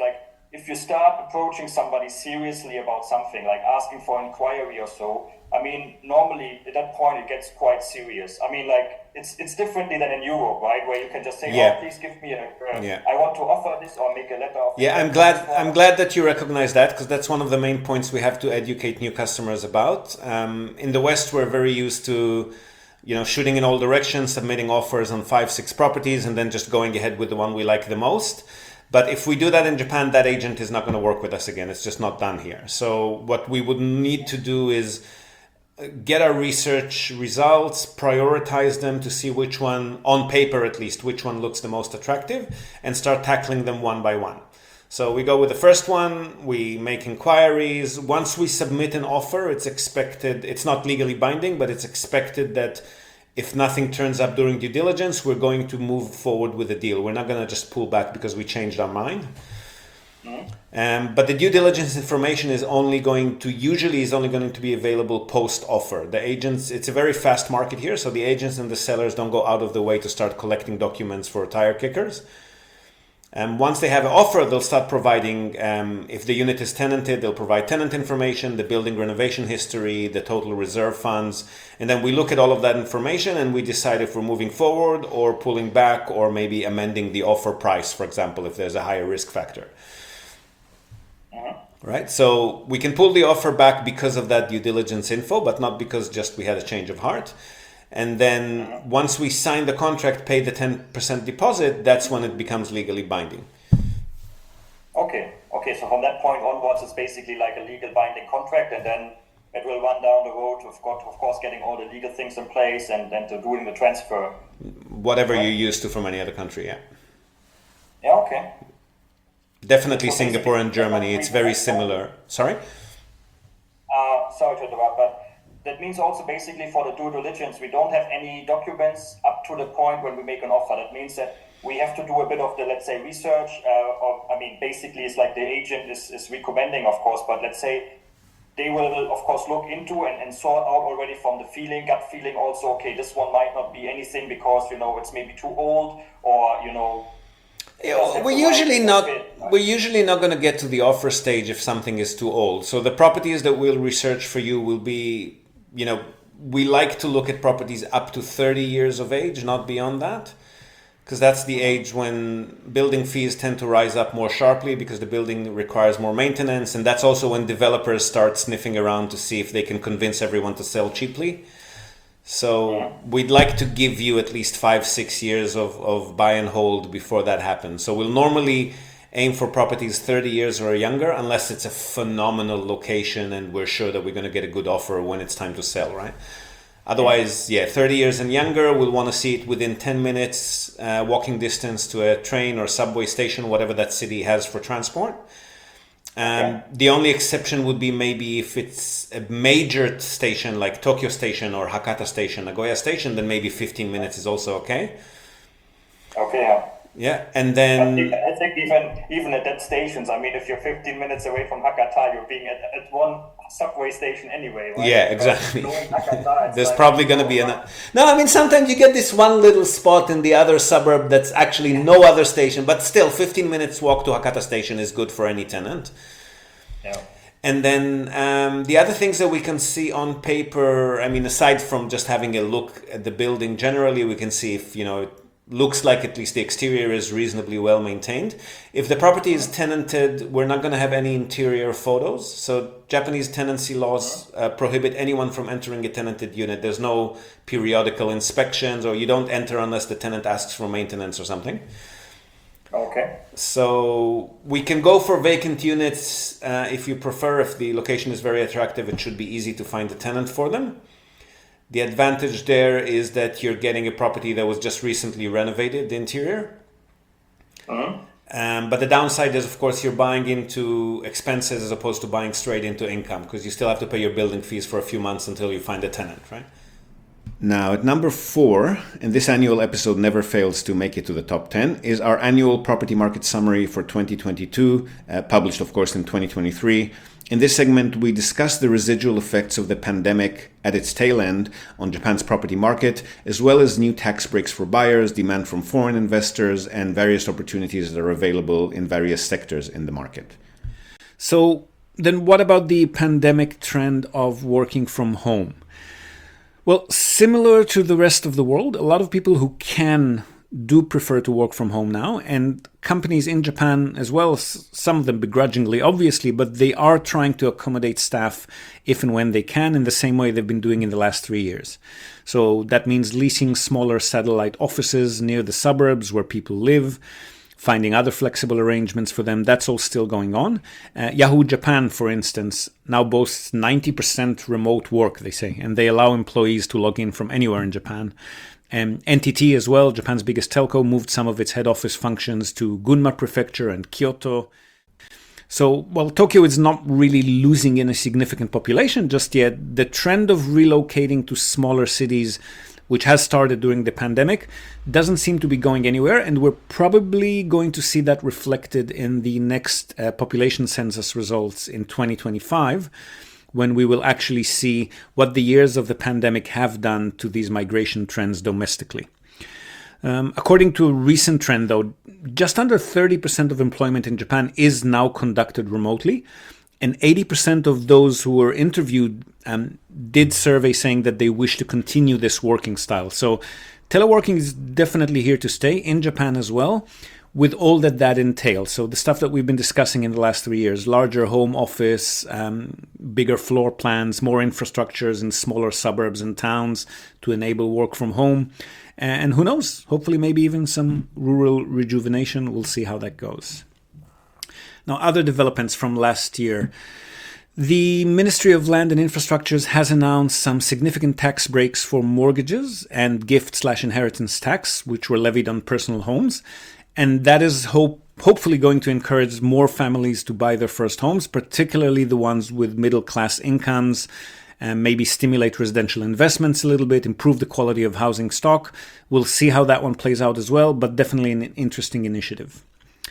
Speaker 9: if you start approaching somebody seriously about something, like asking for inquiry or so, I mean, normally at that point it gets quite serious. I mean, like it's it's differently than in Europe, right? Where you can just say,
Speaker 1: Yeah.
Speaker 9: "Oh, please give me a, uh,
Speaker 1: Yeah.
Speaker 9: I want to offer this," or make a letter of.
Speaker 1: Yeah, I'm glad. I'm glad that you recognize that, because that's one of the main points we have to educate new customers about. Um, in the West, we're very used to, you know, shooting in all directions, submitting offers on five, six properties, and then just going ahead with the one we like the most. But if we do that in Japan, that agent is not going to work with us again. It's just not done here. So what we would need to do is get our research results, prioritize them to see which one, on paper at least, which one looks the most attractive, and start tackling them one by one. So we go with the first one, we make inquiries. Once we submit an offer, it's expected, it's not legally binding, but it's expected that if nothing turns up during due diligence, we're going to move forward with the deal. We're not going to just pull back because we changed our mind. Um, but the due diligence information is only going to, usually is only going to be available post offer. The agents, it's a very fast market here, so the agents and the sellers don't go out of the way to start collecting documents for tire kickers. And um, once they have an offer, they'll start providing, um, if the unit is tenanted, they'll provide tenant information, the building renovation history, the total reserve funds. And then we look at all of that information and we decide if we're moving forward or pulling back, or maybe amending the offer price, for example, if there's a higher risk factor. Right, so we can pull the offer back because of that due diligence info, but not because just we had a change of heart. And then once we sign the contract, pay the ten percent deposit, that's when it becomes legally binding.
Speaker 9: Okay, okay. So from that point onwards, it's basically like a legal binding contract, and then it will run down the road of course, of course, getting all the legal things in place and then to doing the transfer.
Speaker 1: Whatever you're used to from any other country, yeah.
Speaker 9: Yeah, okay.
Speaker 1: Definitely Singapore and Germany, it's very similar. Sorry?
Speaker 9: Uh, sorry to interrupt, but that means also basically for the due diligence, we don't have any documents up to the point when we make an offer. That means that we have to do a bit of the, let's say, research. Uh, or, I mean, basically it's like the agent is, is recommending, of course, but let's say they will, of course, look into and, and sort out already from the feeling, gut feeling also, okay, this one might not be anything because, you know, it's maybe too old, or, you know,
Speaker 1: Yeah, we're usually not we're usually not going to get to the offer stage if something is too old. So the properties that we'll research for you will be, you know, we like to look at properties up to thirty years of age, not beyond that, because that's the age when building fees tend to rise up more sharply because the building requires more maintenance, and that's also when developers start sniffing around to see if they can convince everyone to sell cheaply. So we'd like to give you at least five, six years of, of buy and hold before that happens. So we'll normally aim for properties thirty years or younger, unless it's a phenomenal location and we're sure that we're going to get a good offer when it's time to sell, right? Otherwise, yeah, thirty years and younger, we'll want to see it within ten minutes uh, walking distance to a train or subway station, whatever that city has for transport. Um, okay. The only exception would be maybe if it's a major station like Tokyo Station or Hakata Station, Nagoya Station, then maybe fifteen minutes is also okay.
Speaker 9: Okay. Yeah.
Speaker 1: Yeah, and then
Speaker 9: I think even even at that stations, I mean, if you're fifteen minutes away from Hakata, you're being at, at one subway station anyway, right?
Speaker 1: Yeah, exactly.
Speaker 9: Hakata,
Speaker 1: There's
Speaker 9: like,
Speaker 1: probably going to be an... No, I mean, sometimes you get this one little spot in the other suburb that's actually no other station, but still fifteen minutes walk to Hakata Station is good for any tenant.
Speaker 9: Yeah.
Speaker 1: And then um, the other things that we can see on paper, I mean, aside from just having a look at the building generally, we can see if, you know, it looks like at least the exterior is reasonably well maintained. If the property is tenanted, we're not going to have any interior photos. So Japanese tenancy laws uh, prohibit anyone from entering a tenanted unit. There's no periodical inspections, or you don't enter unless the tenant asks for maintenance or something.
Speaker 9: Okay.
Speaker 1: So we can go for vacant units uh, if you prefer. If the location is very attractive, it should be easy to find a tenant for them. The advantage there is that you're getting a property that was just recently renovated, the interior.
Speaker 9: Mm-hmm.
Speaker 1: Um, but the downside is, of course, you're buying into expenses as opposed to buying straight into income, because you still have to pay your building fees for a few months until you find a tenant, right? Now, at number four, and this annual episode never fails to make it to the top ten, is our annual property market summary for twenty twenty-two, uh, published, of course, in twenty twenty-three. In this segment, we discuss the residual effects of the pandemic at its tail end on Japan's property market, as well as new tax breaks for buyers, demand from foreign investors, and various opportunities that are available in various sectors in the market. So, then what about the pandemic trend of working from home? Well, similar to the rest of the world, a lot of people who can do prefer to work from home now, and companies in Japan as well, some of them begrudgingly, obviously, but they are trying to accommodate staff if and when they can in the same way they've been doing in the last three years. So that means leasing smaller satellite offices near the suburbs where people live, finding other flexible arrangements for them. That's all still going on. Uh, Yahoo Japan, for instance, now boasts ninety percent remote work, they say, and they allow employees to log in from anywhere in Japan. Um, N T T as well, Japan's biggest telco, moved some of its head office functions to Gunma Prefecture and Kyoto. So while Tokyo is not really losing in a significant population just yet, the trend of relocating to smaller cities, which has started during the pandemic, doesn't seem to be going anywhere, and we're probably going to see that reflected in the next uh, population census results in twenty twenty-five, when we will actually see what the years of the pandemic have done to these migration trends domestically. Um, according to a recent trend, though, just under thirty percent of employment in Japan is now conducted remotely, and eighty percent of those who were interviewed um, did survey saying that they wish to continue this working style. So teleworking is definitely here to stay in Japan as well, with all that that entails. So the stuff that we've been discussing in the last three years, larger home office, um, bigger floor plans, more infrastructures in smaller suburbs and towns to enable work from home. And who knows, hopefully maybe even some rural rejuvenation. We'll see how that goes. Now, other developments from last year. The Ministry of Land and Infrastructures has announced some significant tax breaks for mortgages and gift slash inheritance tax, which were levied on personal homes. And that is hope, hopefully going to encourage more families to buy their first homes, particularly the ones with middle-class incomes, and maybe stimulate residential investments a little bit, improve the quality of housing stock. We'll see how that one plays out as well, but definitely an interesting initiative.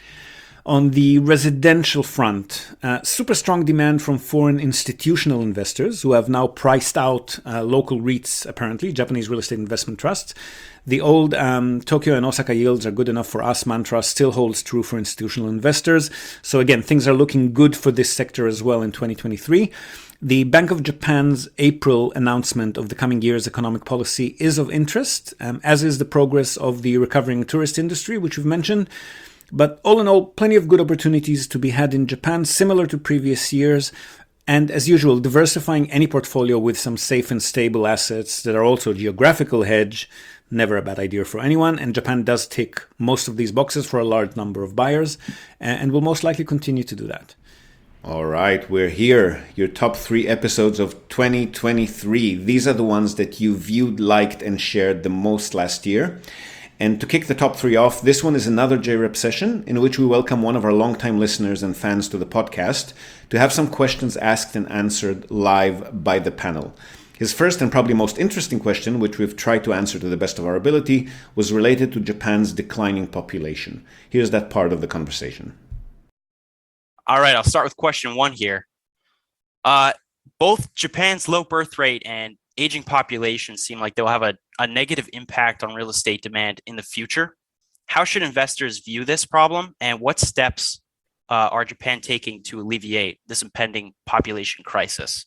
Speaker 1: On the residential front, uh, super strong demand from foreign institutional investors who have now priced out uh, local REITs, apparently, Japanese real estate investment trusts. The old um, Tokyo and Osaka yields are good enough for us mantra still holds true for institutional investors. So again, things are looking good for this sector as well in twenty twenty-three. The Bank of Japan's April announcement of the coming year's economic policy is of interest, um, as is the progress of the recovering tourist industry, which we've mentioned. But all in all, plenty of good opportunities to be had in Japan, similar to previous years. And as usual, diversifying any portfolio with some safe and stable assets that are also geographical hedge, never a bad idea for anyone. And Japan does tick most of these boxes for a large number of buyers, and will most likely continue to do that. All right, we're here. Your top three episodes of twenty twenty-three. These are the ones that you viewed, liked, and shared the most last year. And to kick the top three off, this one is another J REP session in which we welcome one of our longtime listeners and fans to the podcast to have some questions asked and answered live by the panel. His first and probably most interesting question, which we've tried to answer to the best of our ability, was related to Japan's declining population. Here's that part of the conversation.
Speaker 10: All right, I'll start with question one here. Uh, both Japan's low birth rate and aging population seem like they'll have a, a negative impact on real estate demand in the future. How should investors view this problem, and what steps uh, are Japan taking to alleviate this impending population crisis?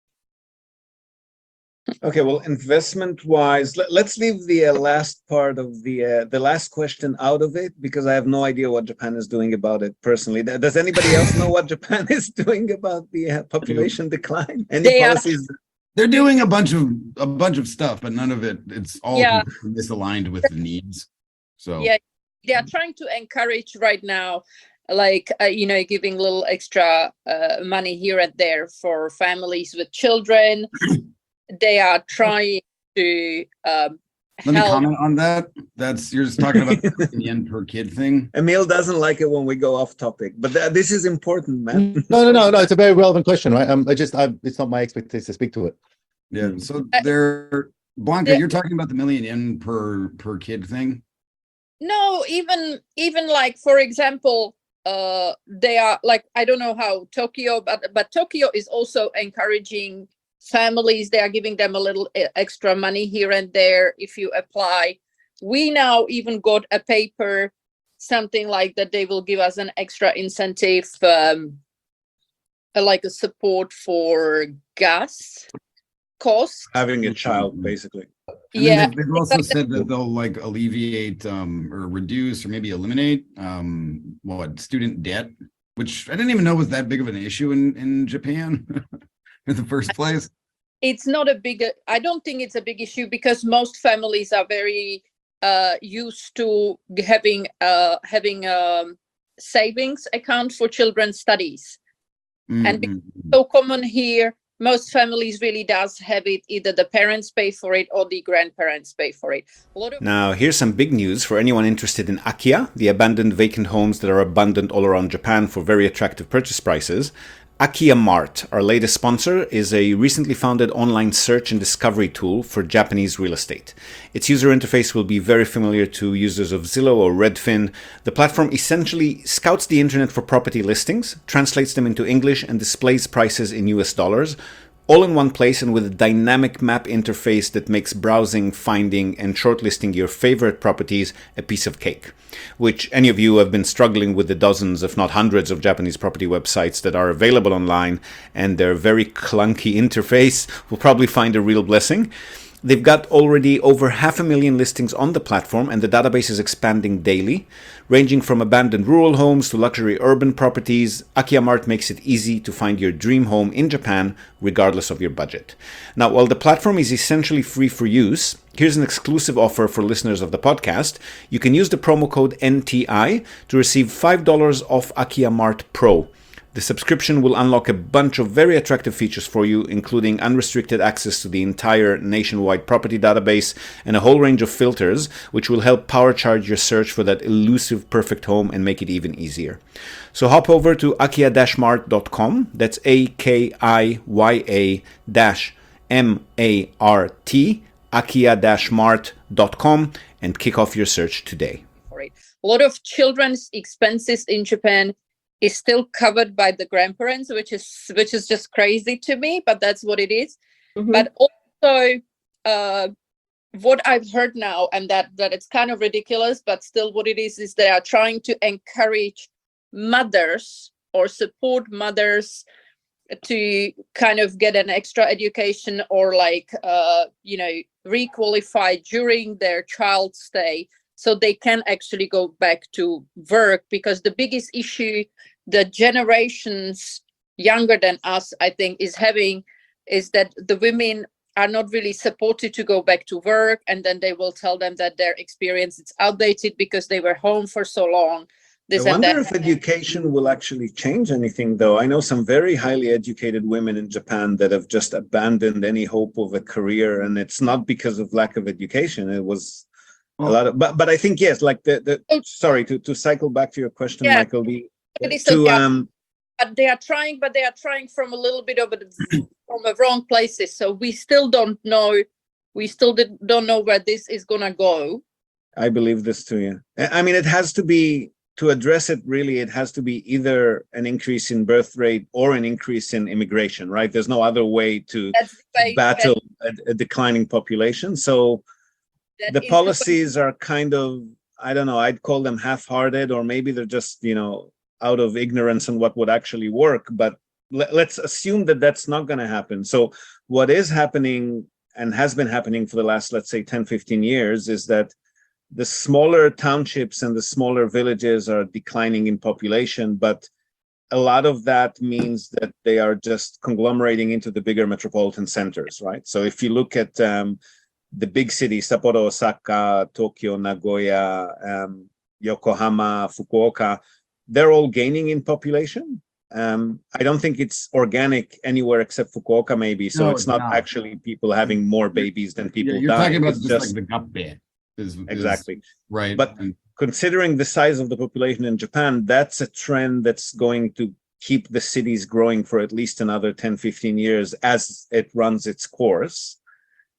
Speaker 3: Okay, well, investment-wise, let, let's leave the uh, last part of the uh, the last question out of it, because I have no idea what Japan is doing about it personally. Does anybody else know what Japan is doing about the uh, population decline? Any
Speaker 11: they
Speaker 3: policies?
Speaker 11: Are,
Speaker 12: they're doing a bunch of a bunch of stuff, but none of it. It's all
Speaker 11: yeah.
Speaker 12: misaligned with the needs. So
Speaker 11: yeah, they are trying to encourage right now, like uh, you know, giving little extra uh, money here and there for families with children. They are trying to um,
Speaker 12: Let
Speaker 11: help.
Speaker 12: me comment on that. That's you're just talking about the yen per kid thing.
Speaker 3: Emil doesn't like it when we go off topic, but th- this is important, man.
Speaker 4: No, no, no, no. It's a very relevant question, right? Um, I just, I, it's not my expertise to speak to it.
Speaker 12: Yeah. So they're Blanca,
Speaker 11: Yeah.
Speaker 12: you're talking about the million yen per per kid thing.
Speaker 11: No, even even like for example, uh, they are like I don't know how Tokyo, but but Tokyo is also encouraging families. They are giving them a little e- extra money here and there if you apply. We now even got a paper, something like that. They will give us an extra incentive, um, uh, like a support for gas costs.
Speaker 3: Having a child, basically.
Speaker 12: And
Speaker 11: Yeah,
Speaker 12: then they've, they've also said that they'll like alleviate um or reduce or maybe eliminate um what student debt, which I didn't even know was that big of an issue in in Japan in the first place.
Speaker 11: it's not a big I don't think it's a big issue because most families are very uh used to having uh having um savings account for children's studies. And
Speaker 12: Mhm.
Speaker 11: it's so common here, most families really does have it, either the parents pay for it or the grandparents pay for it. A lot of
Speaker 1: Now, here's some big news for anyone interested in Akiya, the abandoned vacant homes that are abundant all around Japan for very attractive purchase prices. Akiya Mart, our latest sponsor, is a recently founded online search and discovery tool for Japanese real estate. Its user interface will be very familiar to users of Zillow or Redfin. The platform essentially scouts the internet for property listings, translates them into English, and displays prices in U S dollars, all in one place and with a dynamic map interface that makes browsing, finding, and shortlisting your favorite properties a piece of cake. Which any of you who have been struggling with the dozens, if not hundreds, of Japanese property websites that are available online and their very clunky interface will probably find a real blessing. They've got already over half a million listings on the platform, and the database is expanding daily. Ranging from abandoned rural homes to luxury urban properties, Akiya Mart makes it easy to find your dream home in Japan, regardless of your budget. Now, while the platform is essentially free for use, here's an exclusive offer for listeners of the podcast. You can use the promo code N T I to receive five dollars off Akiya Mart Pro. The subscription will unlock a bunch of very attractive features for you, including unrestricted access to the entire nationwide property database and a whole range of filters, which will help power charge your search for that elusive perfect home and make it even easier. So hop over to akiya dash mart dot com, that's A K I Y A dash M A R T, akiya dash mart dot com, and kick off your search today.
Speaker 11: a lot of children's expenses in Japan is still covered by the grandparents, which is which is just crazy to me, but that's what it is.
Speaker 13: Mhm.
Speaker 11: But also, uh, what I've heard now, and that that it's kind of ridiculous, but still, what it is is they are trying to encourage mothers or support mothers to kind of get an extra education or like uh, you know re-qualify during their child stay, so they can actually go back to work. Because the biggest issue the generations younger than us, I think, is having is that the women are not really supported to go back to work, and then they will tell them that their experience is outdated because they were home for so long. This
Speaker 3: I
Speaker 11: and
Speaker 3: wonder
Speaker 11: that.
Speaker 3: if education will actually change anything, though. I know some very highly educated women in Japan that have just abandoned any hope of a career, and it's not because of lack of education. It was a lot of, but but I think yes, like the the sorry to to cycle back to your question,
Speaker 11: Yeah.
Speaker 3: Michael. The
Speaker 11: It is
Speaker 3: to
Speaker 11: so- yeah.
Speaker 3: um
Speaker 11: But they are trying, but they are trying from a little bit of a from a wrong places. So we still don't know. We still did, don't know where this is gonna go.
Speaker 3: I believe this too. Yeah, I I mean, it has to be to address it. Really, it has to be either an increase in birth rate or an increase in immigration. Right? There's no other way to
Speaker 11: That's the way-
Speaker 3: battle a, a declining population. So
Speaker 11: that
Speaker 3: the
Speaker 11: is
Speaker 3: policies are kind of, I don't know, I'd call them half-hearted, or maybe they're just, you know, out of ignorance on what would actually work. But let, let's assume that that's not going to happen. So what is happening and has been happening for the last, let's say, ten, fifteen years is that the smaller townships and the smaller villages are declining in population, but a lot of that means that they are just conglomerating into the bigger metropolitan centers, right? So if you look at um, the big cities, Sapporo, Osaka, Tokyo, Nagoya, um, Yokohama, Fukuoka, they're all gaining in population. Um, I don't think it's organic anywhere except Fukuoka, maybe. So
Speaker 12: No,
Speaker 3: it's
Speaker 12: it's
Speaker 3: not,
Speaker 12: not.
Speaker 3: actually people having more babies than people
Speaker 12: Yeah, you're
Speaker 3: dying.
Speaker 12: talking about
Speaker 3: It's
Speaker 12: just, like the gappe. Is, is-
Speaker 3: exactly.
Speaker 12: right.
Speaker 3: But
Speaker 12: And-
Speaker 3: considering the size of the population in Japan, that's a trend that's going to keep the cities growing for at least another ten, fifteen years as it runs its course.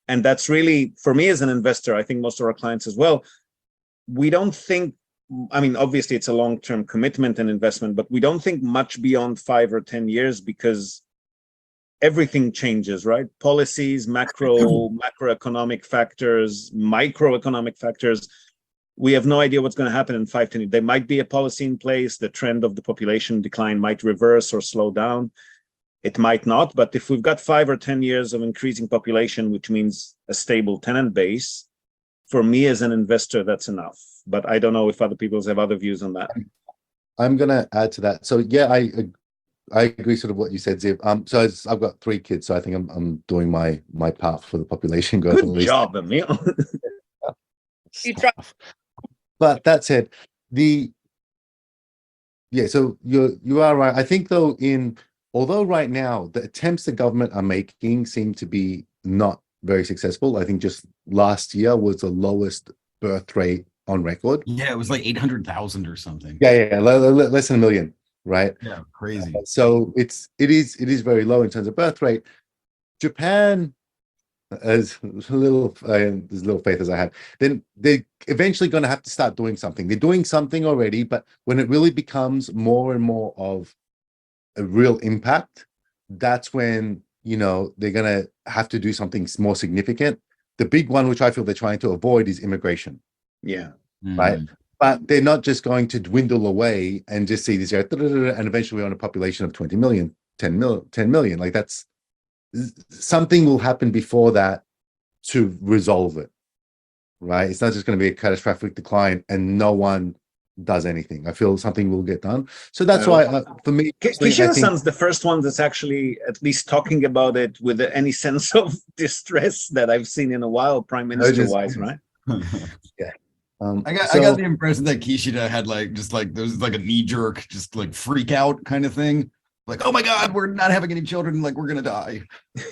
Speaker 3: And that's really, for me as an investor, I think most of our clients as well, we don't think, I mean, obviously it's a long-term commitment and investment, but we don't think much beyond five or ten years because everything changes, right? Policies, macro, macroeconomic factors, microeconomic factors. We have no idea what's going to happen in five, ten years. There might be a policy in place. The trend of the population decline might reverse or slow down. It might not, but if we've got five or ten years of increasing population, which means a stable tenant base, for me as an investor, that's enough. But I don't know if other people have other views on that.
Speaker 4: I'm going to add to that. So yeah, I I agree sort of what you said, Ziv. Um, so as I've got three kids, so I think I'm I'm doing my my part for the population growth.
Speaker 3: Good job, Emil.
Speaker 11: You try.
Speaker 4: But that said, the yeah, so you're you are right. I think though, in although right now the attempts the government are making seem to be not very successful. I think just last year was the lowest birth rate on record.
Speaker 12: Yeah, it was like eight hundred thousand or something.
Speaker 4: Yeah, yeah, yeah, less than a million, right?
Speaker 12: Yeah, crazy.
Speaker 4: Uh, so it's it is it is very low in terms of birth rate. Japan, as little uh, as little faith as I have, then they're eventually going to have to start doing something. They're doing something already, but when it really becomes more and more of a real impact, that's when, you know, they're going to have to do something more significant. The big one, which I feel they're trying to avoid, is immigration.
Speaker 3: Yeah.
Speaker 4: Right. Mm. But they're not just going to dwindle away and just see this, and eventually we're on a population of twenty million, ten million. Like that's, something will happen before that to resolve it. Right. It's not just going to be a catastrophic decline and no one does anything. I feel something will get done. So that's uh, why uh, for me,
Speaker 3: Kishida-san's the first one that's actually at least talking about it with any sense of distress that I've seen in a while, Prime Minister wise, right?
Speaker 4: Yeah. Um,
Speaker 12: I got
Speaker 4: so,
Speaker 12: I got the impression that Kishida had like just like there was like a knee jerk, just like freak out kind of thing. Like, oh my God, we're not having any children. Like we're gonna die.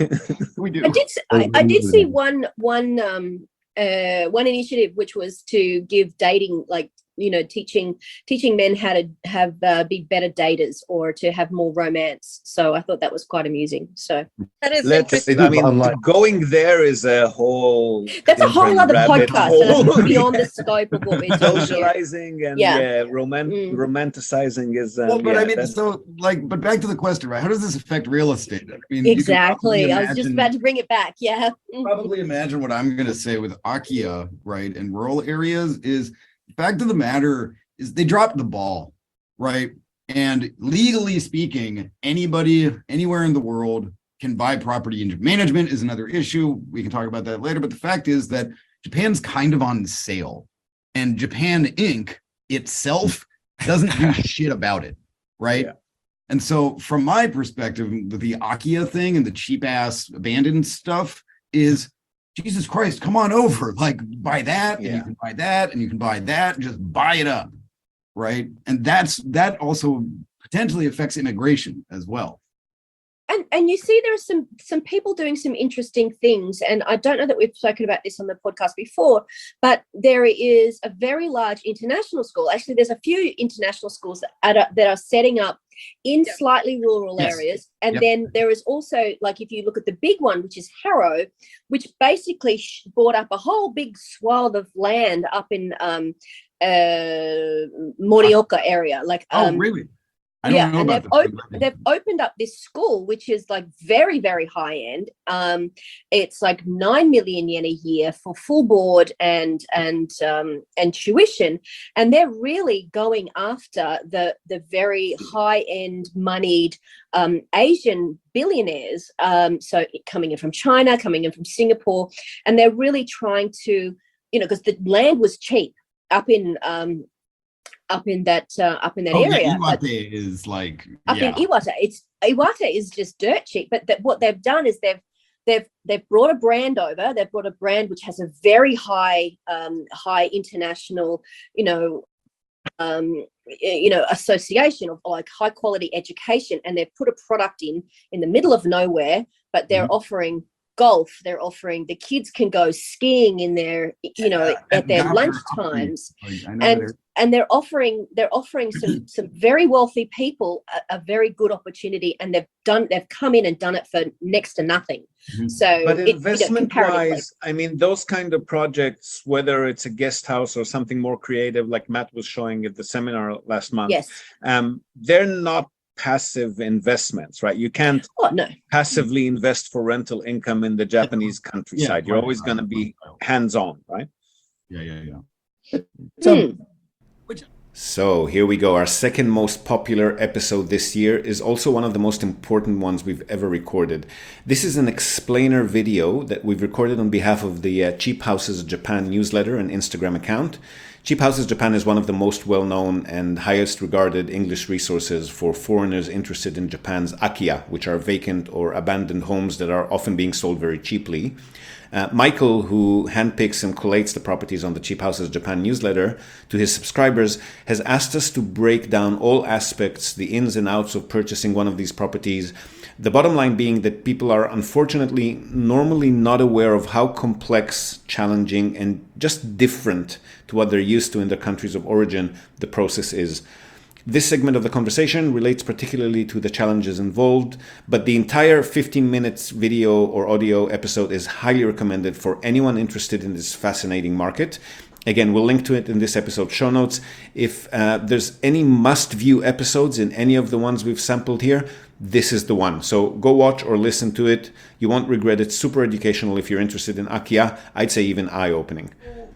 Speaker 12: We do.
Speaker 13: I did. I, I did see one one um uh one initiative which was to give dating, like, you know, teaching teaching men how to have uh, be better daters or to have more romance. So I thought that was quite amusing. So
Speaker 11: that is
Speaker 3: Let's,
Speaker 11: interesting.
Speaker 3: I mean, going there is a whole.
Speaker 13: That's a whole other podcast. So that's beyond the scope of what we're doing.
Speaker 3: Socializing and yeah, yeah roman- mm. romanticizing is. Um,
Speaker 12: well, but
Speaker 3: yeah,
Speaker 12: I mean, so like, but back to the question, right? How does this affect real estate? I mean,
Speaker 13: exactly. I was just about to bring it back. Yeah.
Speaker 12: Probably imagine what I'm going to say with Akia, right? In rural areas is. Fact of the matter is they dropped the ball, right? And legally speaking, anybody anywhere in the world can buy property. And management is another issue. We can talk about that later. But the fact is that Japan's kind of on sale. And Japan Incorporated itself doesn't do shit about it, right? Yeah. And so from my perspective, with the Akia thing and the cheap ass abandoned stuff is, Jesus Christ, come on over, like buy that, yeah. and you can buy that, and you can buy that, and just buy it up, right? And that's that also potentially affects immigration as well.
Speaker 13: And and you see there are some some people doing some interesting things, and I don't know that we've spoken about this on the podcast before, but there is a very large international school. Actually, there's a few international schools that are, that are setting up in yep. slightly rural yes. areas. And yep. then there is also, like, if you look at the big one, which is Harrow, which basically bought up a whole big swath of land up in um, uh, Morioka area. Like,
Speaker 12: oh,
Speaker 13: um,
Speaker 12: really?
Speaker 13: I don't yeah, know and about they've, op- they've opened up this school, which is like very, very high end. Um, it's like nine million yen a year for full board and and um, and tuition, and they're really going after the the very high end moneyed um, Asian billionaires. Um, so coming in from China, coming in from Singapore, and they're really trying to, you know, because the land was cheap up in. Um, up in that uh, up in that
Speaker 12: oh,
Speaker 13: area.
Speaker 12: Yeah, Iwate is like
Speaker 13: up
Speaker 12: yeah.
Speaker 13: in Iwate. It's Iwate is just dirt cheap. But that what they've done is they've they've they've brought a brand over. They've brought a brand which has a very high um, high international, you know, um, you know, association of like high quality education, and they've put a product in in the middle of nowhere, but they're mm-hmm. offering golf. They're offering the kids can go skiing in their, you know,
Speaker 12: yeah,
Speaker 13: at their lunch times,
Speaker 12: like,
Speaker 13: and and they're offering they're offering some some very wealthy people a, a very good opportunity, and they've done they've come in and done it for next to nothing.
Speaker 3: Mm-hmm.
Speaker 13: So,
Speaker 3: but
Speaker 13: it,
Speaker 3: investment
Speaker 13: you know,
Speaker 3: wise, I mean, those kind of projects, whether it's a guest house or something more creative, like Matt was showing at the seminar last month,
Speaker 13: yes,
Speaker 3: um, they're not passive investments, right? You can't
Speaker 13: oh, no.
Speaker 3: passively invest for rental income in the Japanese countryside.
Speaker 12: Yeah,
Speaker 3: You're
Speaker 12: right,
Speaker 3: always
Speaker 12: right,
Speaker 3: going to be hands-on, right?
Speaker 12: Yeah, yeah, yeah.
Speaker 13: So,
Speaker 1: So here we go. Our second most popular episode this year is also one of the most important ones we've ever recorded. This is an explainer video that we've recorded on behalf of the uh, Cheap Houses Japan newsletter and Instagram account. Cheap Houses Japan is one of the most well-known and highest regarded English resources for foreigners interested in Japan's akiya, which are vacant or abandoned homes that are often being sold very cheaply. Uh, Michael, who handpicks and collates the properties on the Cheap Houses Japan newsletter to his subscribers, has asked us to break down all aspects, the ins and outs of purchasing one of these properties. The bottom line being that people are unfortunately normally not aware of how complex, challenging, and just different to what they're used to in their countries of origin the process is. This segment of the conversation relates particularly to the challenges involved, but the entire fifteen minutes video or audio episode is highly recommended for anyone interested in this fascinating market. Again, we'll link to it in this episode's show notes. If uh, there's any must-view episodes in any of the ones we've sampled here, this is the one. So go watch or listen to it. You won't regret it. Super educational if you're interested in akiya. I'd say even eye-opening.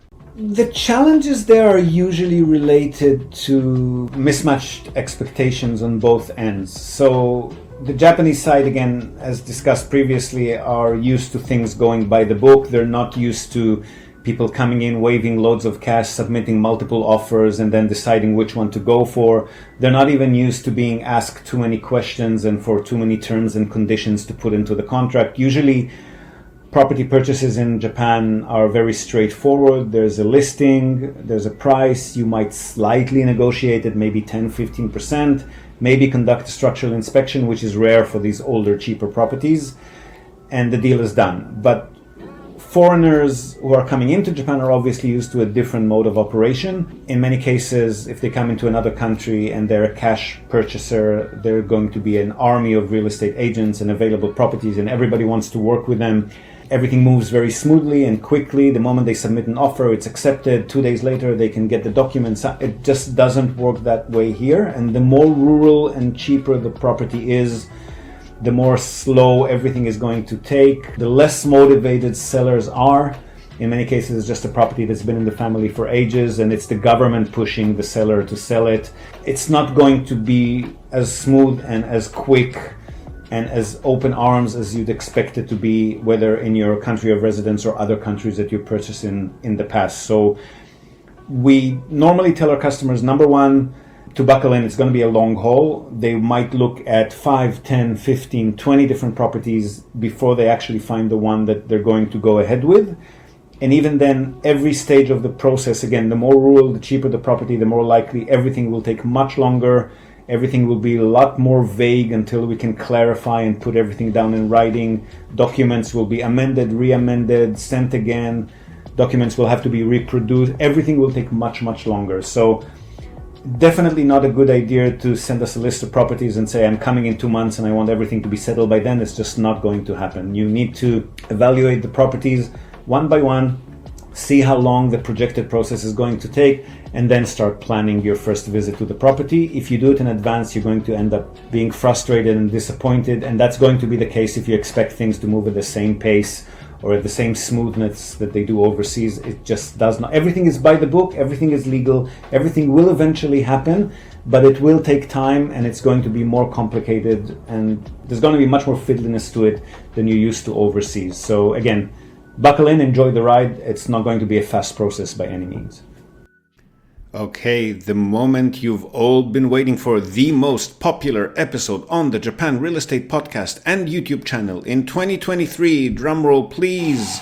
Speaker 14: The challenges there are usually related to mismatched expectations on both ends. So the Japanese side, again, as discussed previously, are used to things going by the book. They're not used to people coming in, waving loads of cash, submitting multiple offers, and then deciding which one to go for. They're not even used to being asked too many questions and for too many terms and conditions to put into the contract. Usually, property purchases in Japan are very straightforward. There's a listing, there's a price, you might slightly negotiate it, maybe ten, fifteen percent, maybe conduct a structural inspection, which is rare for these older, cheaper properties, and the deal is done. But foreigners who are coming into Japan are obviously used to a different mode of operation. In many cases, if they come into another country and they're a cash purchaser, they're going to be an army of real estate agents and available properties, and everybody wants to work with them. Everything moves very smoothly and quickly. The moment they submit an offer, it's accepted. Two days later, they can get the documents. It just doesn't work that way here. And the more rural and cheaper the property is, the more slow everything is going to take. The less motivated sellers are. In many cases, it's just a property that's been in the family for ages, and it's the government pushing the seller to sell it. It's not going to be as smooth and as quick and as open arms as you'd expect it to be, whether in your country of residence or other countries that you purchased in, in the past. So we normally tell our customers, number one, to buckle in, it's going to be a long haul. They might look at five, ten, fifteen, twenty different properties before they actually find the one that they're going to go ahead with. And even then, every stage of the process, again, the more rural, the cheaper the property, the more likely everything will take much longer. Everything will be a lot more vague until we can clarify and put everything down in writing. Documents will be amended, re-amended, sent again. Documents will have to be reproduced. Everything will take much, much longer. So definitely not a good idea to send us a list of properties and say, I'm coming in two months and I want everything to be settled by then. It's just not going to happen. You need to evaluate the properties one by one, see how long the projected process is going to take, and then start planning your first visit to the property. If you do it in advance, you're going to end up being frustrated and disappointed, and that's going to be the case if you expect things to move at the same pace or at the same smoothness that they do overseas. It just does not. Everything is by the book, everything is legal, everything will eventually happen, but it will take time and it's going to be more complicated, and there's going to be much more fiddliness to it than you're used to overseas. So again, buckle in, enjoy the ride. It's not going to be a fast process by any means.
Speaker 1: Okay, the moment you've all been waiting for, the most popular episode on the Japan Real Estate Podcast and YouTube channel in twenty twenty-three. Drumroll, please.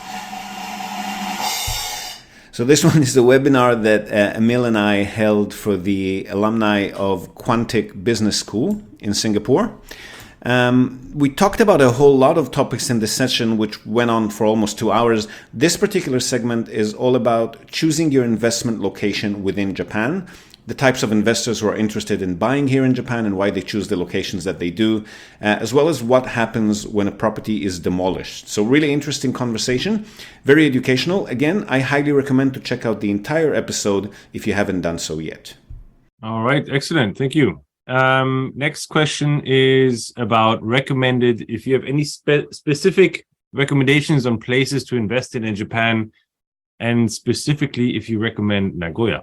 Speaker 1: So this one is a webinar that uh, Emil and I held for the alumni of Quantic Business School in Singapore. Um, we talked about a whole lot of topics in this session, which went on for almost two hours. This particular segment is all about choosing your investment location within Japan. the types of investors who are interested in buying here in Japan and why they choose the locations that they do, uh, as well as what happens when a property is demolished. So really interesting conversation, very educational. Again, I highly recommend to check out the entire episode if you haven't done so yet.
Speaker 15: All right, excellent. Thank you. Um, next question is about recommended, if you have any spe- specific recommendations on places to invest in in Japan, and specifically if you recommend Nagoya.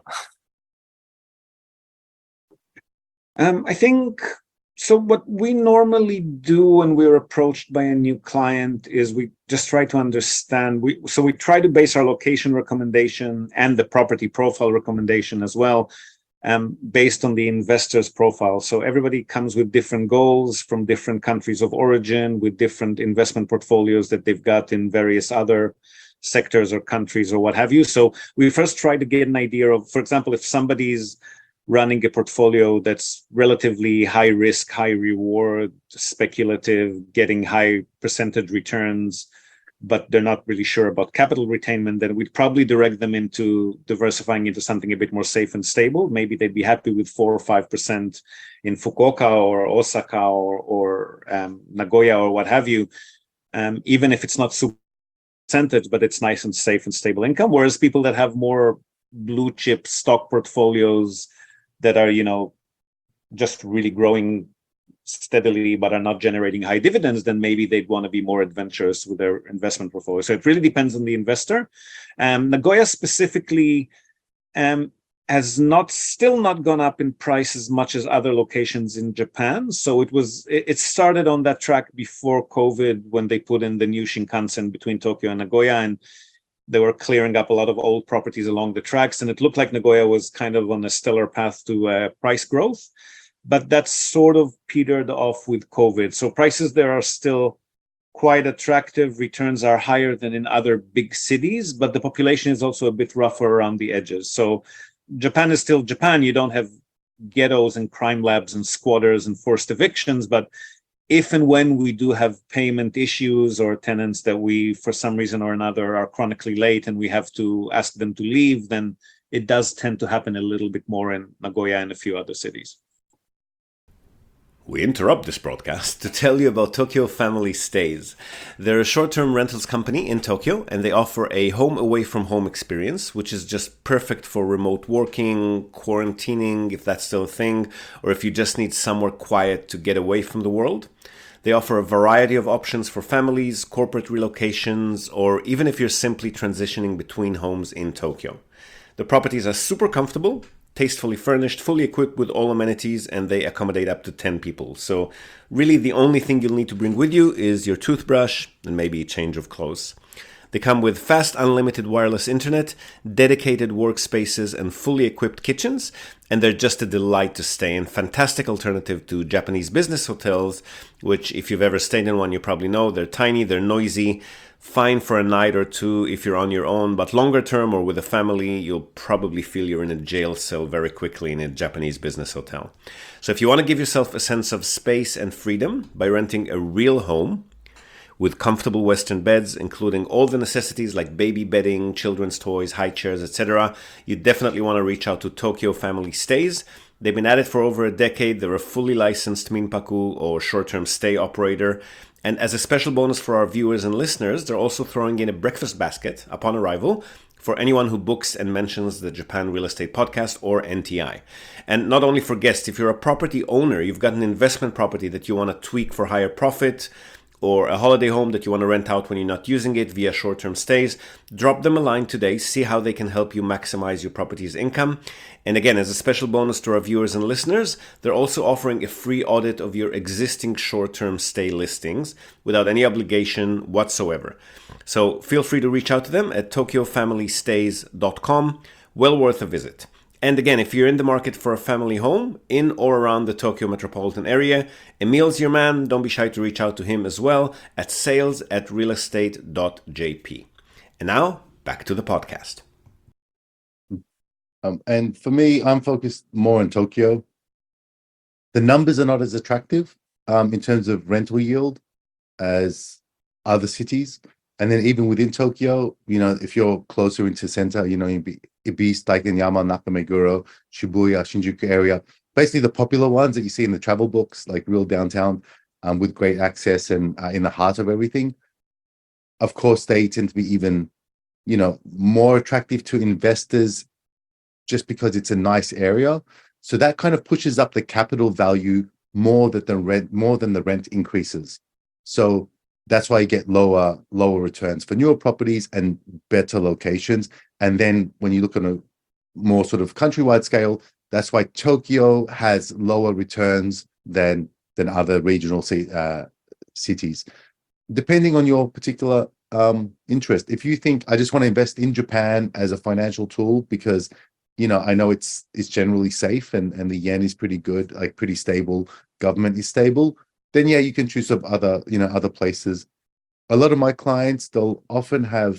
Speaker 3: Um, I think, so what we normally do when we're approached by a new client is we just try to understand, we so we try to base our location recommendation and the property profile recommendation as well, um, based on the investor's profile. So everybody comes with different goals from different countries of origin, with different investment portfolios that they've got in various other sectors or countries or what have you. So we first try to get an idea of, for example, if somebody's running a portfolio that's relatively high risk, high reward, speculative, getting high percentage returns, but they're not really sure about capital retainment, then we'd probably direct them into diversifying into something a bit more safe and stable. Maybe they'd be happy with four or five percent in Fukuoka or Osaka or, or um, Nagoya or what have you, um, even if it's not super percentage, but it's nice and safe and stable income. Whereas people that have more blue chip stock portfolios that are, you know, just really growing steadily but are not generating high dividends, then maybe they'd want to be more adventurous with their investment portfolio. So it really depends on the investor. Um, Nagoya specifically um, has not still not gone up in price as much as other locations in Japan. So it was it, it started on that track before COVID when they put in the new Shinkansen between Tokyo and Nagoya, and they were clearing up a lot of old properties along the tracks, and it looked like Nagoya was kind of on a stellar path to uh, price growth. But that's sort of petered off with COVID. So prices there are still quite attractive. Returns are higher than in other big cities, but the population is also a bit rougher around the edges. So Japan is still Japan. You don't have ghettos and crime labs and squatters and forced evictions, but if and when we do have payment issues or tenants that we, for some reason or another, are chronically late and we have to ask them to leave, then it does tend to happen a little bit more in Nagoya and a few other cities.
Speaker 1: We interrupt this broadcast to tell you about Tokyo Family Stays. They're a short-term rentals company in Tokyo, and they offer a home away from home experience, which is just perfect for remote working, quarantining, if that's still a thing, or if you just need somewhere quiet to get away from the world. They offer a variety of options for families, corporate relocations, or even if you're simply transitioning between homes in Tokyo. The properties are super comfortable, tastefully furnished, fully equipped with all amenities, and they accommodate up to ten people. So really the only thing you'll need to bring with you is your toothbrush and maybe a change of clothes. They come with fast unlimited wireless internet, dedicated workspaces, and fully equipped kitchens, and they're just a delight to stay in. Fantastic alternative to Japanese business hotels, which if you've ever stayed in one, you probably know they're tiny, they're noisy, fine for a night or two if you're on your own, but longer term or with a family, you'll probably feel you're in a jail cell very quickly in a Japanese business hotel. So if you want to give yourself a sense of space and freedom by renting a real home with comfortable Western beds, including all the necessities like baby bedding, children's toys, high chairs, et cetera, you definitely want to reach out to Tokyo Family Stays. They've been at it for over a decade. They're a fully licensed minpaku or short-term stay operator. And as a special bonus for our viewers and listeners, they're also throwing in a breakfast basket upon arrival for anyone who books and mentions the Japan Real Estate Podcast or N T I. And not only for guests, if you're a property owner, you've got an investment property that you want to tweak for higher profit, or a holiday home that you want to rent out when you're not using it via short-term stays, drop them a line today, see how they can help you maximize your property's income. And again, as a special bonus to our viewers and listeners, they're also offering a free audit of your existing short-term stay listings without any obligation whatsoever. So feel free to reach out to them at tokyo family stays dot com. Well worth a visit. And again, if you're in the market for a family home in or around the Tokyo metropolitan area, Emil's your man. Don't be shy to reach out to him as well at sales at realestate dot j p. And now, back to the podcast.
Speaker 4: Um, and for me, I'm focused more on Tokyo. The numbers are not as attractive um, in terms of rental yield as other cities. And then even within Tokyo, you know, if you're closer into center, you know, you'd be, it'd be like in Yama, Nakameguro, Shibuya, Shinjuku area, basically the popular ones that you see in the travel books, like real downtown, um, with great access and uh, in the heart of everything. Of course, they tend to be even, you know, more attractive to investors just because it's a nice area. So that kind of pushes up the capital value more than the rent, more than the rent increases. So that's why you get lower, lower returns for newer properties and better locations. And then when you look on a more sort of countrywide scale, that's why Tokyo has lower returns than than other regional uh, cities, depending on your particular um, interest. If you think I just want to invest in Japan as a financial tool because, you know, I know it's it's generally safe and and the yen is pretty good, like pretty stable, government is stable, then yeah, you can choose some other, you know, other places. A lot of my clients, they'll often have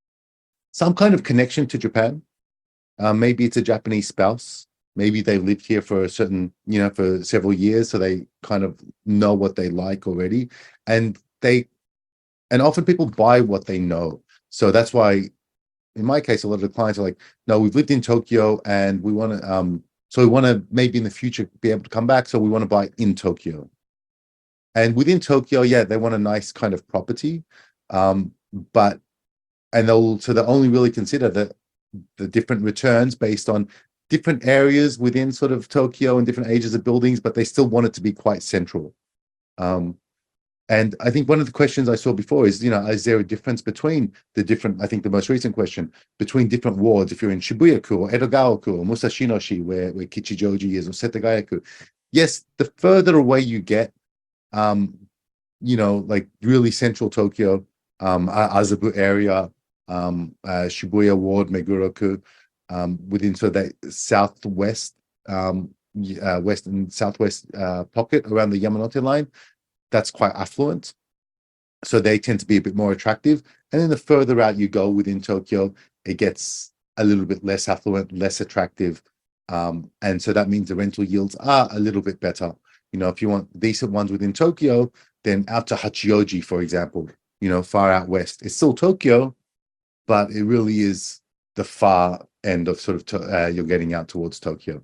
Speaker 4: some kind of connection to Japan. Uh, maybe it's a Japanese spouse. Maybe they've lived here for a certain, you know, for several years, so they kind of know what they like already. And they, and often people buy what they know. So that's why, in my case, a lot of the clients are like, no, we've lived in Tokyo and we want to, um, so we want to maybe in the future be able to come back. So we want to buy in Tokyo. And within Tokyo, yeah, they want a nice kind of property. Um, but, and they'll, so they'll only really consider the, the different returns based on different areas within sort of Tokyo and different ages of buildings, but they still want it to be quite central. Um, and I think one of the questions I saw before is, you know, is there a difference between the different, I think the most recent question, between different wards, if you're in Shibuya-ku or Edogawa-ku or Musashinoshi, where, where Kichijoji is, or Setagaya-ku. Yes, the further away you get, um, you know, like really central Tokyo, um, Azabu area, um, uh, Shibuya ward, Meguro-ku, um, within so that southwest, um, uh, west and southwest uh, pocket around the Yamanote line, that's quite affluent. So they tend to be a bit more attractive. And then the further out you go within Tokyo, it gets a little bit less affluent, less attractive. Um, and so that means the rental yields are a little bit better. You know, if you want decent ones within Tokyo, then out to Hachioji, for example, you know, far out west. It's still Tokyo, but it really is the far end of sort of, to, uh, you're getting out towards Tokyo.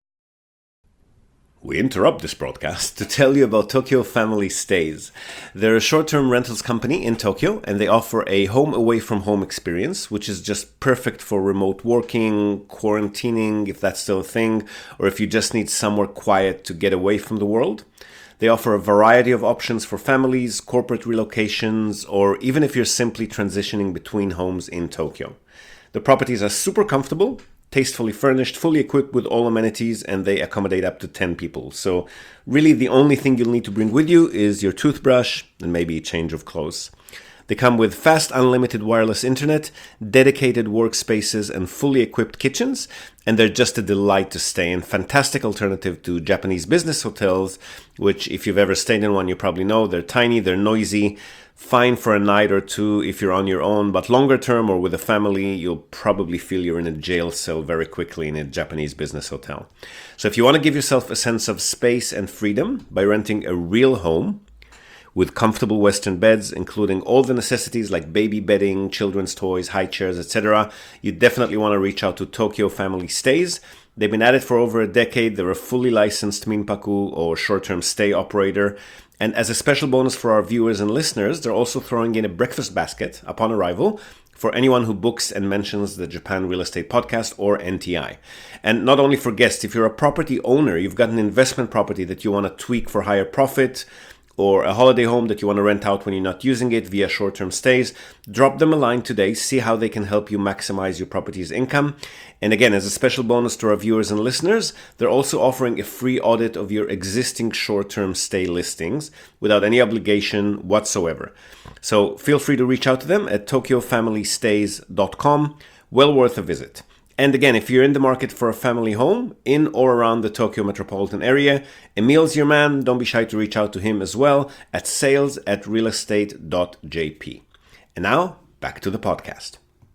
Speaker 1: We interrupt this broadcast to tell you about Tokyo Family Stays. They're a short-term rentals company in Tokyo, and they offer a home away from home experience, which is just perfect for remote working, quarantining, if that's still a thing, or if you just need somewhere quiet to get away from the world. They offer a variety of options for families, corporate relocations, or even if you're simply transitioning between homes in Tokyo. The properties are super comfortable, tastefully furnished, fully equipped with all amenities, and they accommodate up to ten people. So really the only thing you'll need to bring with you is your toothbrush and maybe a change of clothes. They come with fast unlimited wireless internet, dedicated workspaces, and fully equipped kitchens, and they're just a delight to stay in. Fantastic alternative to Japanese business hotels, which if you've ever stayed in one, you probably know they're tiny, they're noisy, fine for a night or two if you're on your own, but longer term or with a family, you'll probably feel you're in a jail cell very quickly in a Japanese business hotel. So if you want to give yourself a sense of space and freedom by renting a real home with comfortable Western beds, including all the necessities like baby bedding, children's toys, high chairs, et cetera, you definitely want to reach out to Tokyo Family Stays. They've been at it for over a decade. They're a fully licensed minpaku or short-term stay operator. And as a special bonus for our viewers and listeners, they're also throwing in a breakfast basket upon arrival for anyone who books and mentions the Japan Real Estate Podcast or N T I. And not only for guests, if you're a property owner, you've got an investment property that you want to tweak for higher profit, or a holiday home that you want to rent out when you're not using it via short-term stays, drop them a line today, see how they can help you maximize your property's income. And again, as a special bonus to our viewers and listeners, they're also offering a free audit of your existing short-term stay listings without any obligation whatsoever. So feel free to reach out to them at tokyo family stays dot com. Well worth a visit. And again, if you're in the market for a family home in or around the Tokyo metropolitan area, Emil's your man. Don't be shy to reach out to him as well at sales at realestate dot j p. And now, back to the podcast.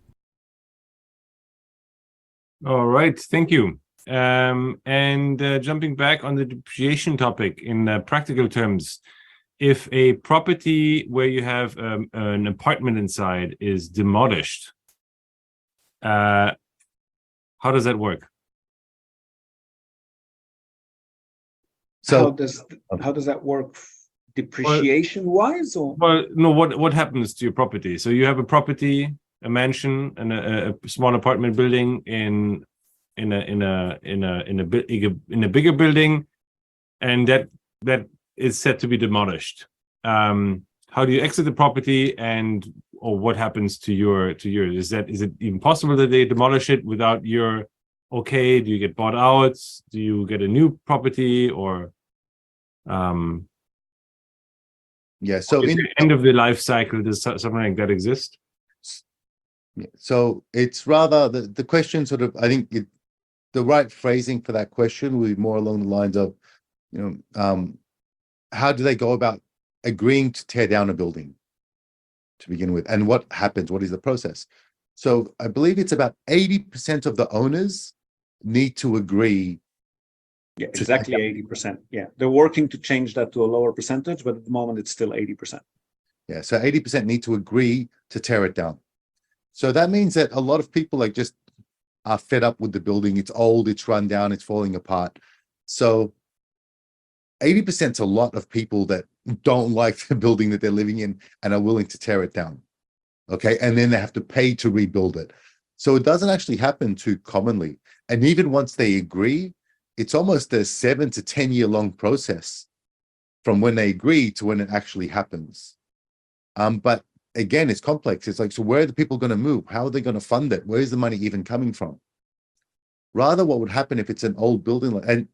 Speaker 15: All right, thank you. Um, and uh, jumping back on the depreciation topic in uh, practical terms, if a property where you have um, an apartment inside is demolished, uh, how does that work?
Speaker 3: So how does how does that work depreciation wise, or
Speaker 15: well, no, what what happens to your property? So you have a property, a mansion, and a, a small apartment building in in a in a in a in a big in a bigger building, and that that is set to be demolished. Um, how do you exit the property, and or what happens to your to yours? Is that is it even possible that they demolish it without your okay? Do you get bought out? Do you get a new property, or um?
Speaker 4: Yeah, so
Speaker 15: is
Speaker 4: in
Speaker 15: the end of the life cycle, does so- something like that exist?
Speaker 4: Yeah, so it's rather the, the question sort of, I think it, the right phrasing for that question would be more along the lines of, you know, um, how do they go about agreeing to tear down a building to begin with? And what happens? What is the process? So I believe it's about eighty percent of the owners need to agree.
Speaker 3: Yeah, exactly eighty percent. Yeah, they're working to change that to a lower percentage, but at the moment it's still eighty percent.
Speaker 4: Yeah, so eighty percent need to agree to tear it down. So that means that a lot of people like just are fed up with the building. It's old, it's run down, it's falling apart. So eighty percent is a lot of people that don't like the building that they're living in and are willing to tear it down. Okay, and then they have to pay to rebuild it. So it doesn't actually happen too commonly. And even once they agree, it's almost a seven to ten year long process from when they agree to when it actually happens. Um, but again, it's complex. It's like, so where are the people going to move? How are they going to fund it? Where is the money even coming from? Rather, what would happen if it's an old building? And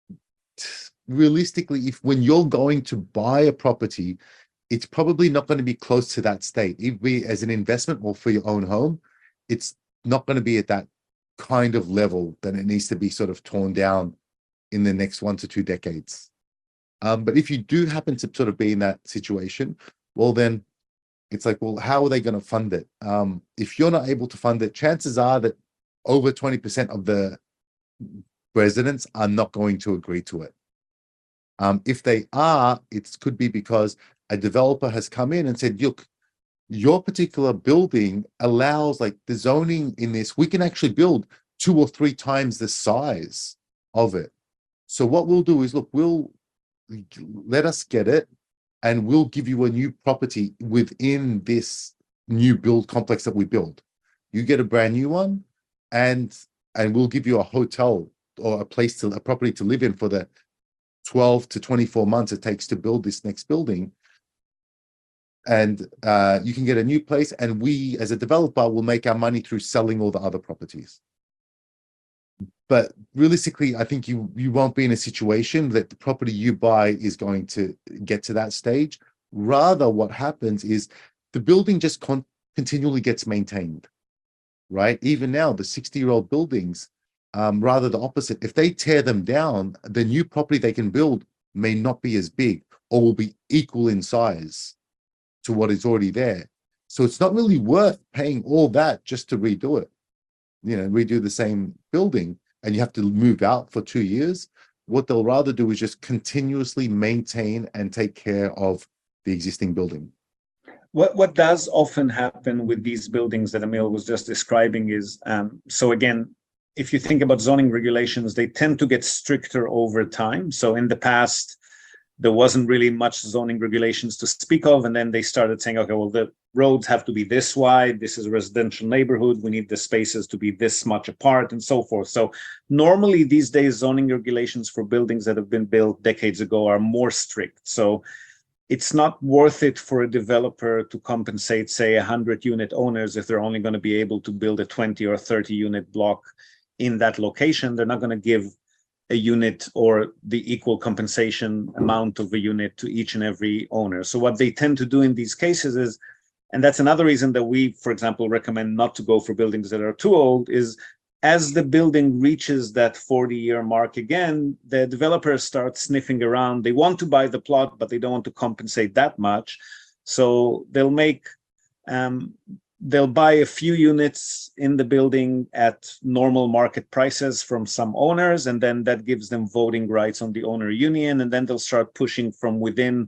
Speaker 4: realistically, if when you're going to buy a property, it's probably not going to be close to that state. If we, as an investment or for your own home, it's not going to be at that kind of level that it needs to be sort of torn down in the next one to two decades. Um, but if you do happen to sort of be in that situation, well, then it's like, well, how are they going to fund it? Um, if you're not able to fund it, chances are that over twenty percent of the residents are not going to agree to it. Um, if they are, it could be because a developer has come in and said, look, your particular building allows, like the zoning in this, we can actually build two or three times the size of it. So what we'll do is, look, we'll let us get it and we'll give you a new property within this new build complex that we build. You get a brand new one and and we'll give you a hotel or a place to a property to live in for the twelve to twenty-four months it takes to build this next building. And uh, you can get a new place, and we, as a developer, will make our money through selling all the other properties. But realistically, I think you you won't be in a situation that the property you buy is going to get to that stage. Rather, what happens is the building just con- continually gets maintained, right? Even now, the sixty-year-old buildings, um, rather the opposite. If they tear them down, the new property they can build may not be as big or will be equal in size to what is already there. So it's not really worth paying all that just to redo it, you know, redo the same building, and you have to move out for two years. What they'll rather do is just continuously maintain and take care of the existing building.
Speaker 3: What what does often happen with these buildings that Emil was just describing is, um, so again, if you think about zoning regulations, they tend to get stricter over time. So in the past, there wasn't really much zoning regulations to speak of. And then they started saying, okay, well, the roads have to be this wide. This is a residential neighborhood. We need the spaces to be this much apart and so forth. So normally these days, zoning regulations for buildings that have been built decades ago are more strict. So it's not worth it for a developer to compensate, say, one hundred unit owners if they're only going to be able to build a twenty or thirty unit block in that location. They're not going to give a unit or the equal compensation amount of a unit to each and every owner. So what they tend to do in these cases is, and that's another reason that we, for example, recommend not to go for buildings that are too old, is as the building reaches that forty year mark again, the developers start sniffing around. They want to buy the plot, but they don't want to compensate that much. So they'll make, um, they'll buy a few units in the building at normal market prices from some owners, and then that gives them voting rights on the owner union, and then they'll start pushing from within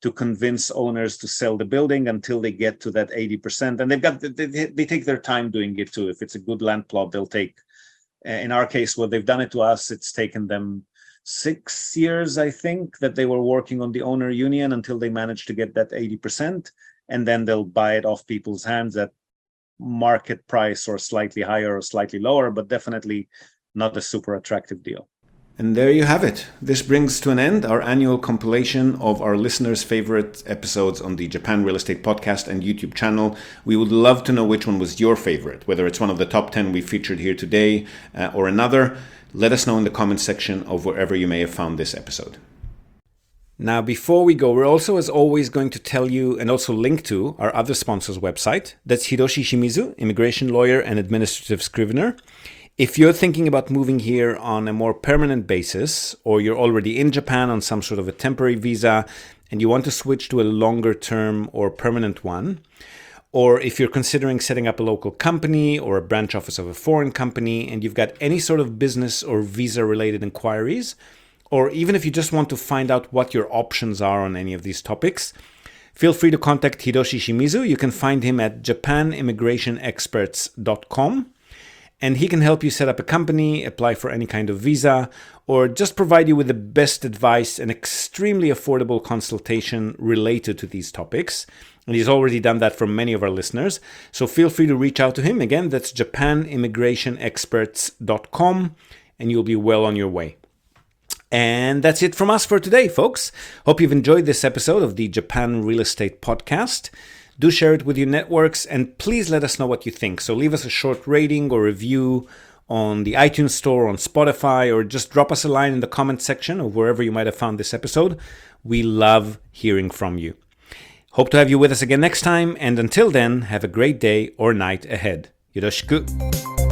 Speaker 3: to convince owners to sell the building until they get to that eighty percent. And they've got, they, they take their time doing it too. If it's a good land plot, they'll take, in our case, what they've done it to us, it's taken them six years, I think, that they were working on the owner union until they managed to get that eighty percent. And then they'll buy it off people's hands at market price or slightly higher or slightly lower, but definitely not a super attractive deal.
Speaker 1: And there you have it. This brings to an end our annual compilation of our listeners' favorite episodes on the Japan Real Estate Podcast and YouTube channel. We would love to know which one was your favorite, whether it's one of the top ten we featured here today uh, or another. Let us know in the comments section of wherever you may have found this episode. Now, before we go, we're also, as always, going to tell you and also link to our other sponsor's website. That's Hiroshi Shimizu, immigration lawyer and administrative scrivener. If you're thinking about moving here on a more permanent basis, or you're already in Japan on some sort of a temporary visa and you want to switch to a longer term or permanent one, or if you're considering setting up a local company or a branch office of a foreign company and you've got any sort of business or visa related inquiries, or even if you just want to find out what your options are on any of these topics, feel free to contact Hiroshi Shimizu. You can find him at japan immigration experts dot com. And he can help you set up a company, apply for any kind of visa, or just provide you with the best advice and extremely affordable consultation related to these topics. And he's already done that for many of our listeners. So feel free to reach out to him. Again, that's japan immigration experts dot com, and you'll be well on your way. And that's it from us for today, folks. Hope you've enjoyed this episode of the Japan Real Estate Podcast. Do share it with your networks, and please let us know what you think. So leave us a short rating or review on the iTunes Store, on Spotify, or just drop us a line in the comment section or wherever you might have found this episode. We love hearing from you. Hope to have you with us again next time, and until then, have a great day or night ahead. Yoroshiku.